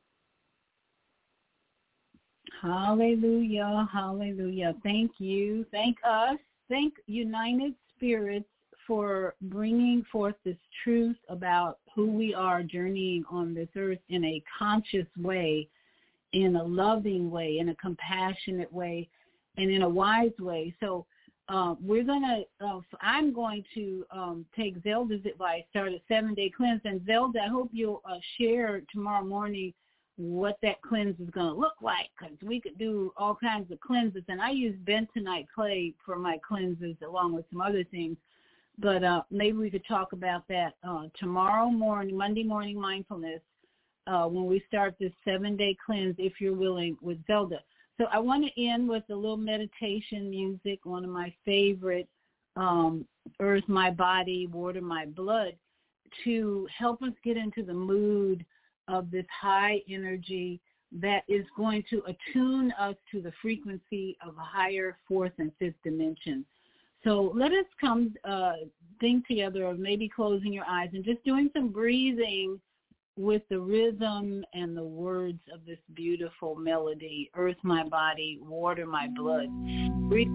Hallelujah, hallelujah. Thank you. Thank us. Thank United Spirits for bringing forth this truth about who we are journeying on this earth in a conscious way, in a loving way, in a compassionate way, and in a wise way. So uh, we're going to, uh, I'm going to um, take Zelda's advice, start a seven-day cleanse. And Zelda, I hope you'll uh, share tomorrow morning what that cleanse is going to look like, because we could do all kinds of cleanses. And I use bentonite clay for my cleanses along with some other things. But uh, maybe we could talk about that uh, tomorrow morning, Monday morning mindfulness, uh, when we start this seven-day cleanse, if you're willing, with Zelda. So I want to end with a little meditation music, one of my favorite, um, Earth My Body, Water My Blood, to help us get into the mood of this high energy that is going to attune us to the frequency of a higher fourth and fifth dimension. So let us come uh, think together of maybe closing your eyes and just doing some breathing with the rhythm and the words of this beautiful melody, Earth My Body, Water My Blood. Breathe.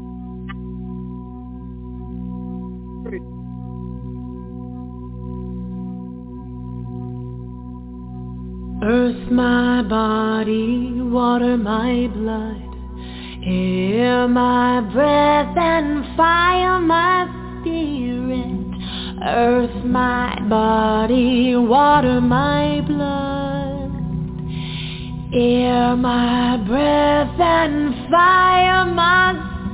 Earth my body, water my blood, air my breath and fire my spirit. Earth my body, water my blood, air my breath, and fire my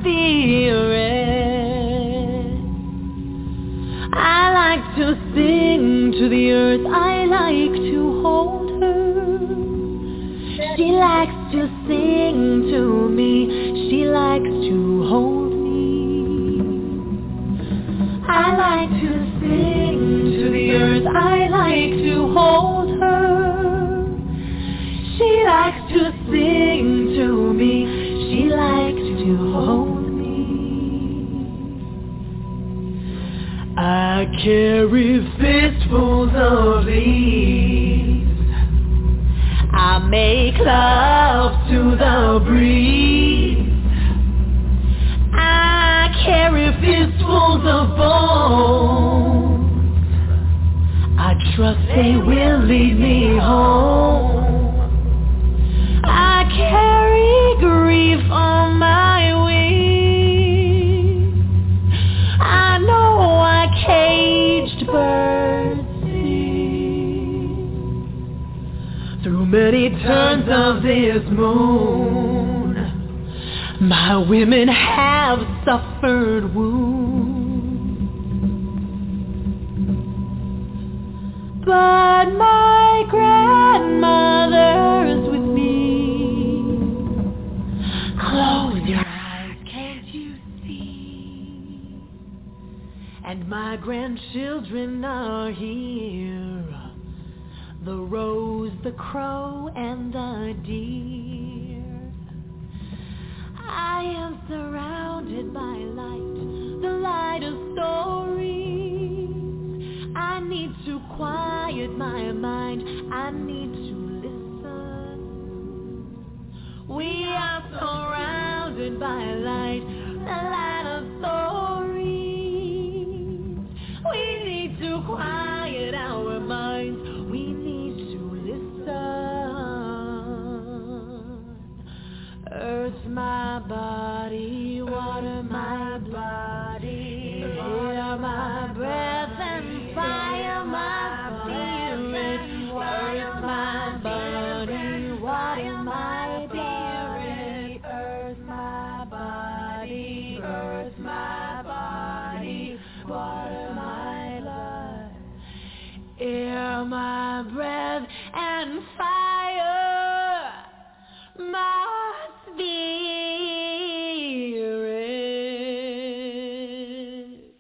spirit. I like to sing to the earth, I like to hold her. She likes to sing to me, she likes to hold me. I like to sing to the earth, I like to hold her. She likes to sing to me, she likes to hold me. I carry fistfuls of leaves, I make love to the breeze. I carry fistfuls of bones, I trust they will lead me home. I carry grief on my wings, I know I caged birds sing. Through many turns of this moon, my women have suffered wounds, but my grandmother's with me. Close your eyes, can't you see? And my grandchildren are here, the rose, the crow, and the deer. I am surrounded by light, the light of stories. I need to quiet my mind, I need to listen. We are surrounded by light, the light of stories. We need to quiet our minds, we need to listen. Earth my body, water my body, air my breath, and fire my spirit. Earth my body, water my spirit. Earth my body, earth my body, water my blood, air my breath, and fire my spirit.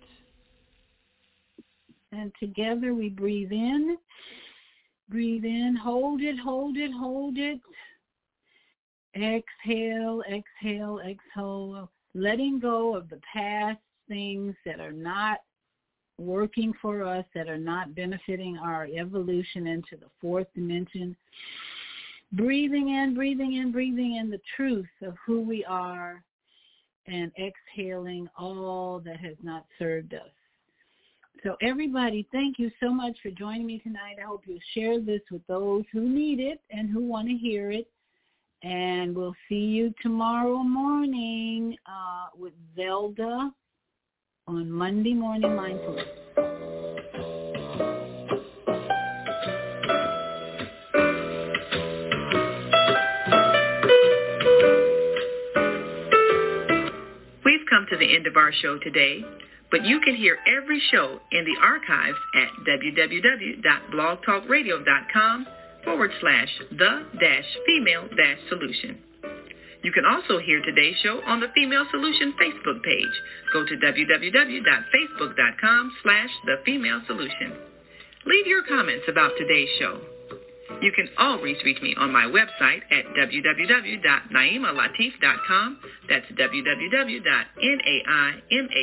And together we breathe in, breathe in, hold it, hold it, hold it. Exhale, exhale, exhale, letting go of the past things that are not working for us, that are not benefiting our evolution into the fourth dimension. Breathing in, breathing in, breathing in the truth of who we are, and exhaling all that has not served us. So everybody, thank you so much for joining me tonight. I hope you share this with those who need it and who want to hear it. And we'll see you tomorrow morning uh, with Zelda on Monday Morning Mindfulness. We've come to the end of our show today, but you can hear every show in the archives at www.blogtalkradio.com forward slash the dash female dash solution. You can also hear today's show on the Female Solution Facebook page. Go to www.facebook.com slash the female solution. Leave your comments about today's show. You can always reach me on my website at w w w dot naima latif dot com. That's w w w dot naima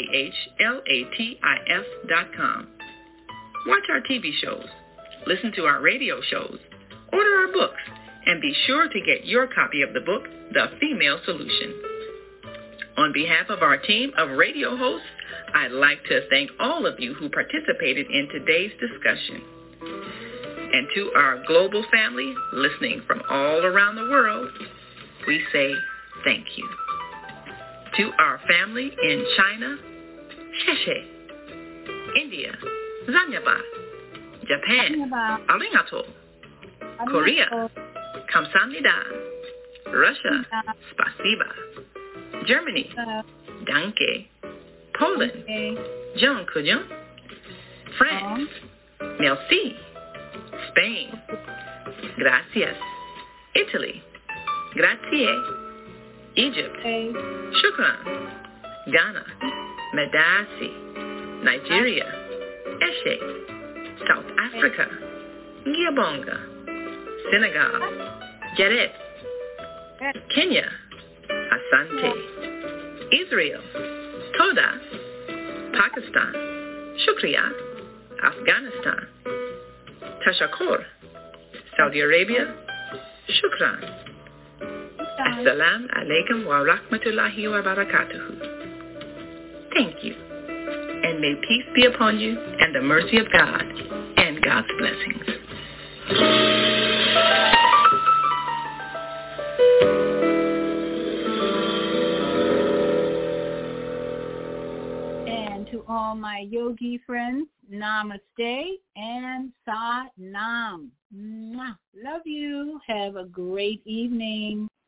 latif dot com. Watch our T V shows, listen to our radio shows, order our books, and be sure to get your copy of the book, The Female Solution. On behalf of our team of radio hosts, I'd like to thank all of you who participated in today's discussion. And to our global family listening from all around the world, we say thank you. To our family in China, Sheshe, India, Zanyaba. Japan. Arigato. Korea. Kamsahamnida. Russia. Spasiba. Germany. Danke. Poland. John Kujon. France. Merci. Spain. Gracias. Italy. Grazie. Egypt. Shukran. Ghana. Medasi. Nigeria. Eshe. South Africa. Giabonga. Senegal. Geret. Kenya. Asante. Israel. Toda. Pakistan. Shukriya. Afghanistan. Tashakkur. Saudi Arabia. Shukran. Assalamu alaikum wa rahmatullahi wa barakatuhu. Thank you. And may peace be upon you and the mercy of God and God's blessings. And to all my yogi friends, namaste and sat nam. Mwah. Love you. Have a great evening.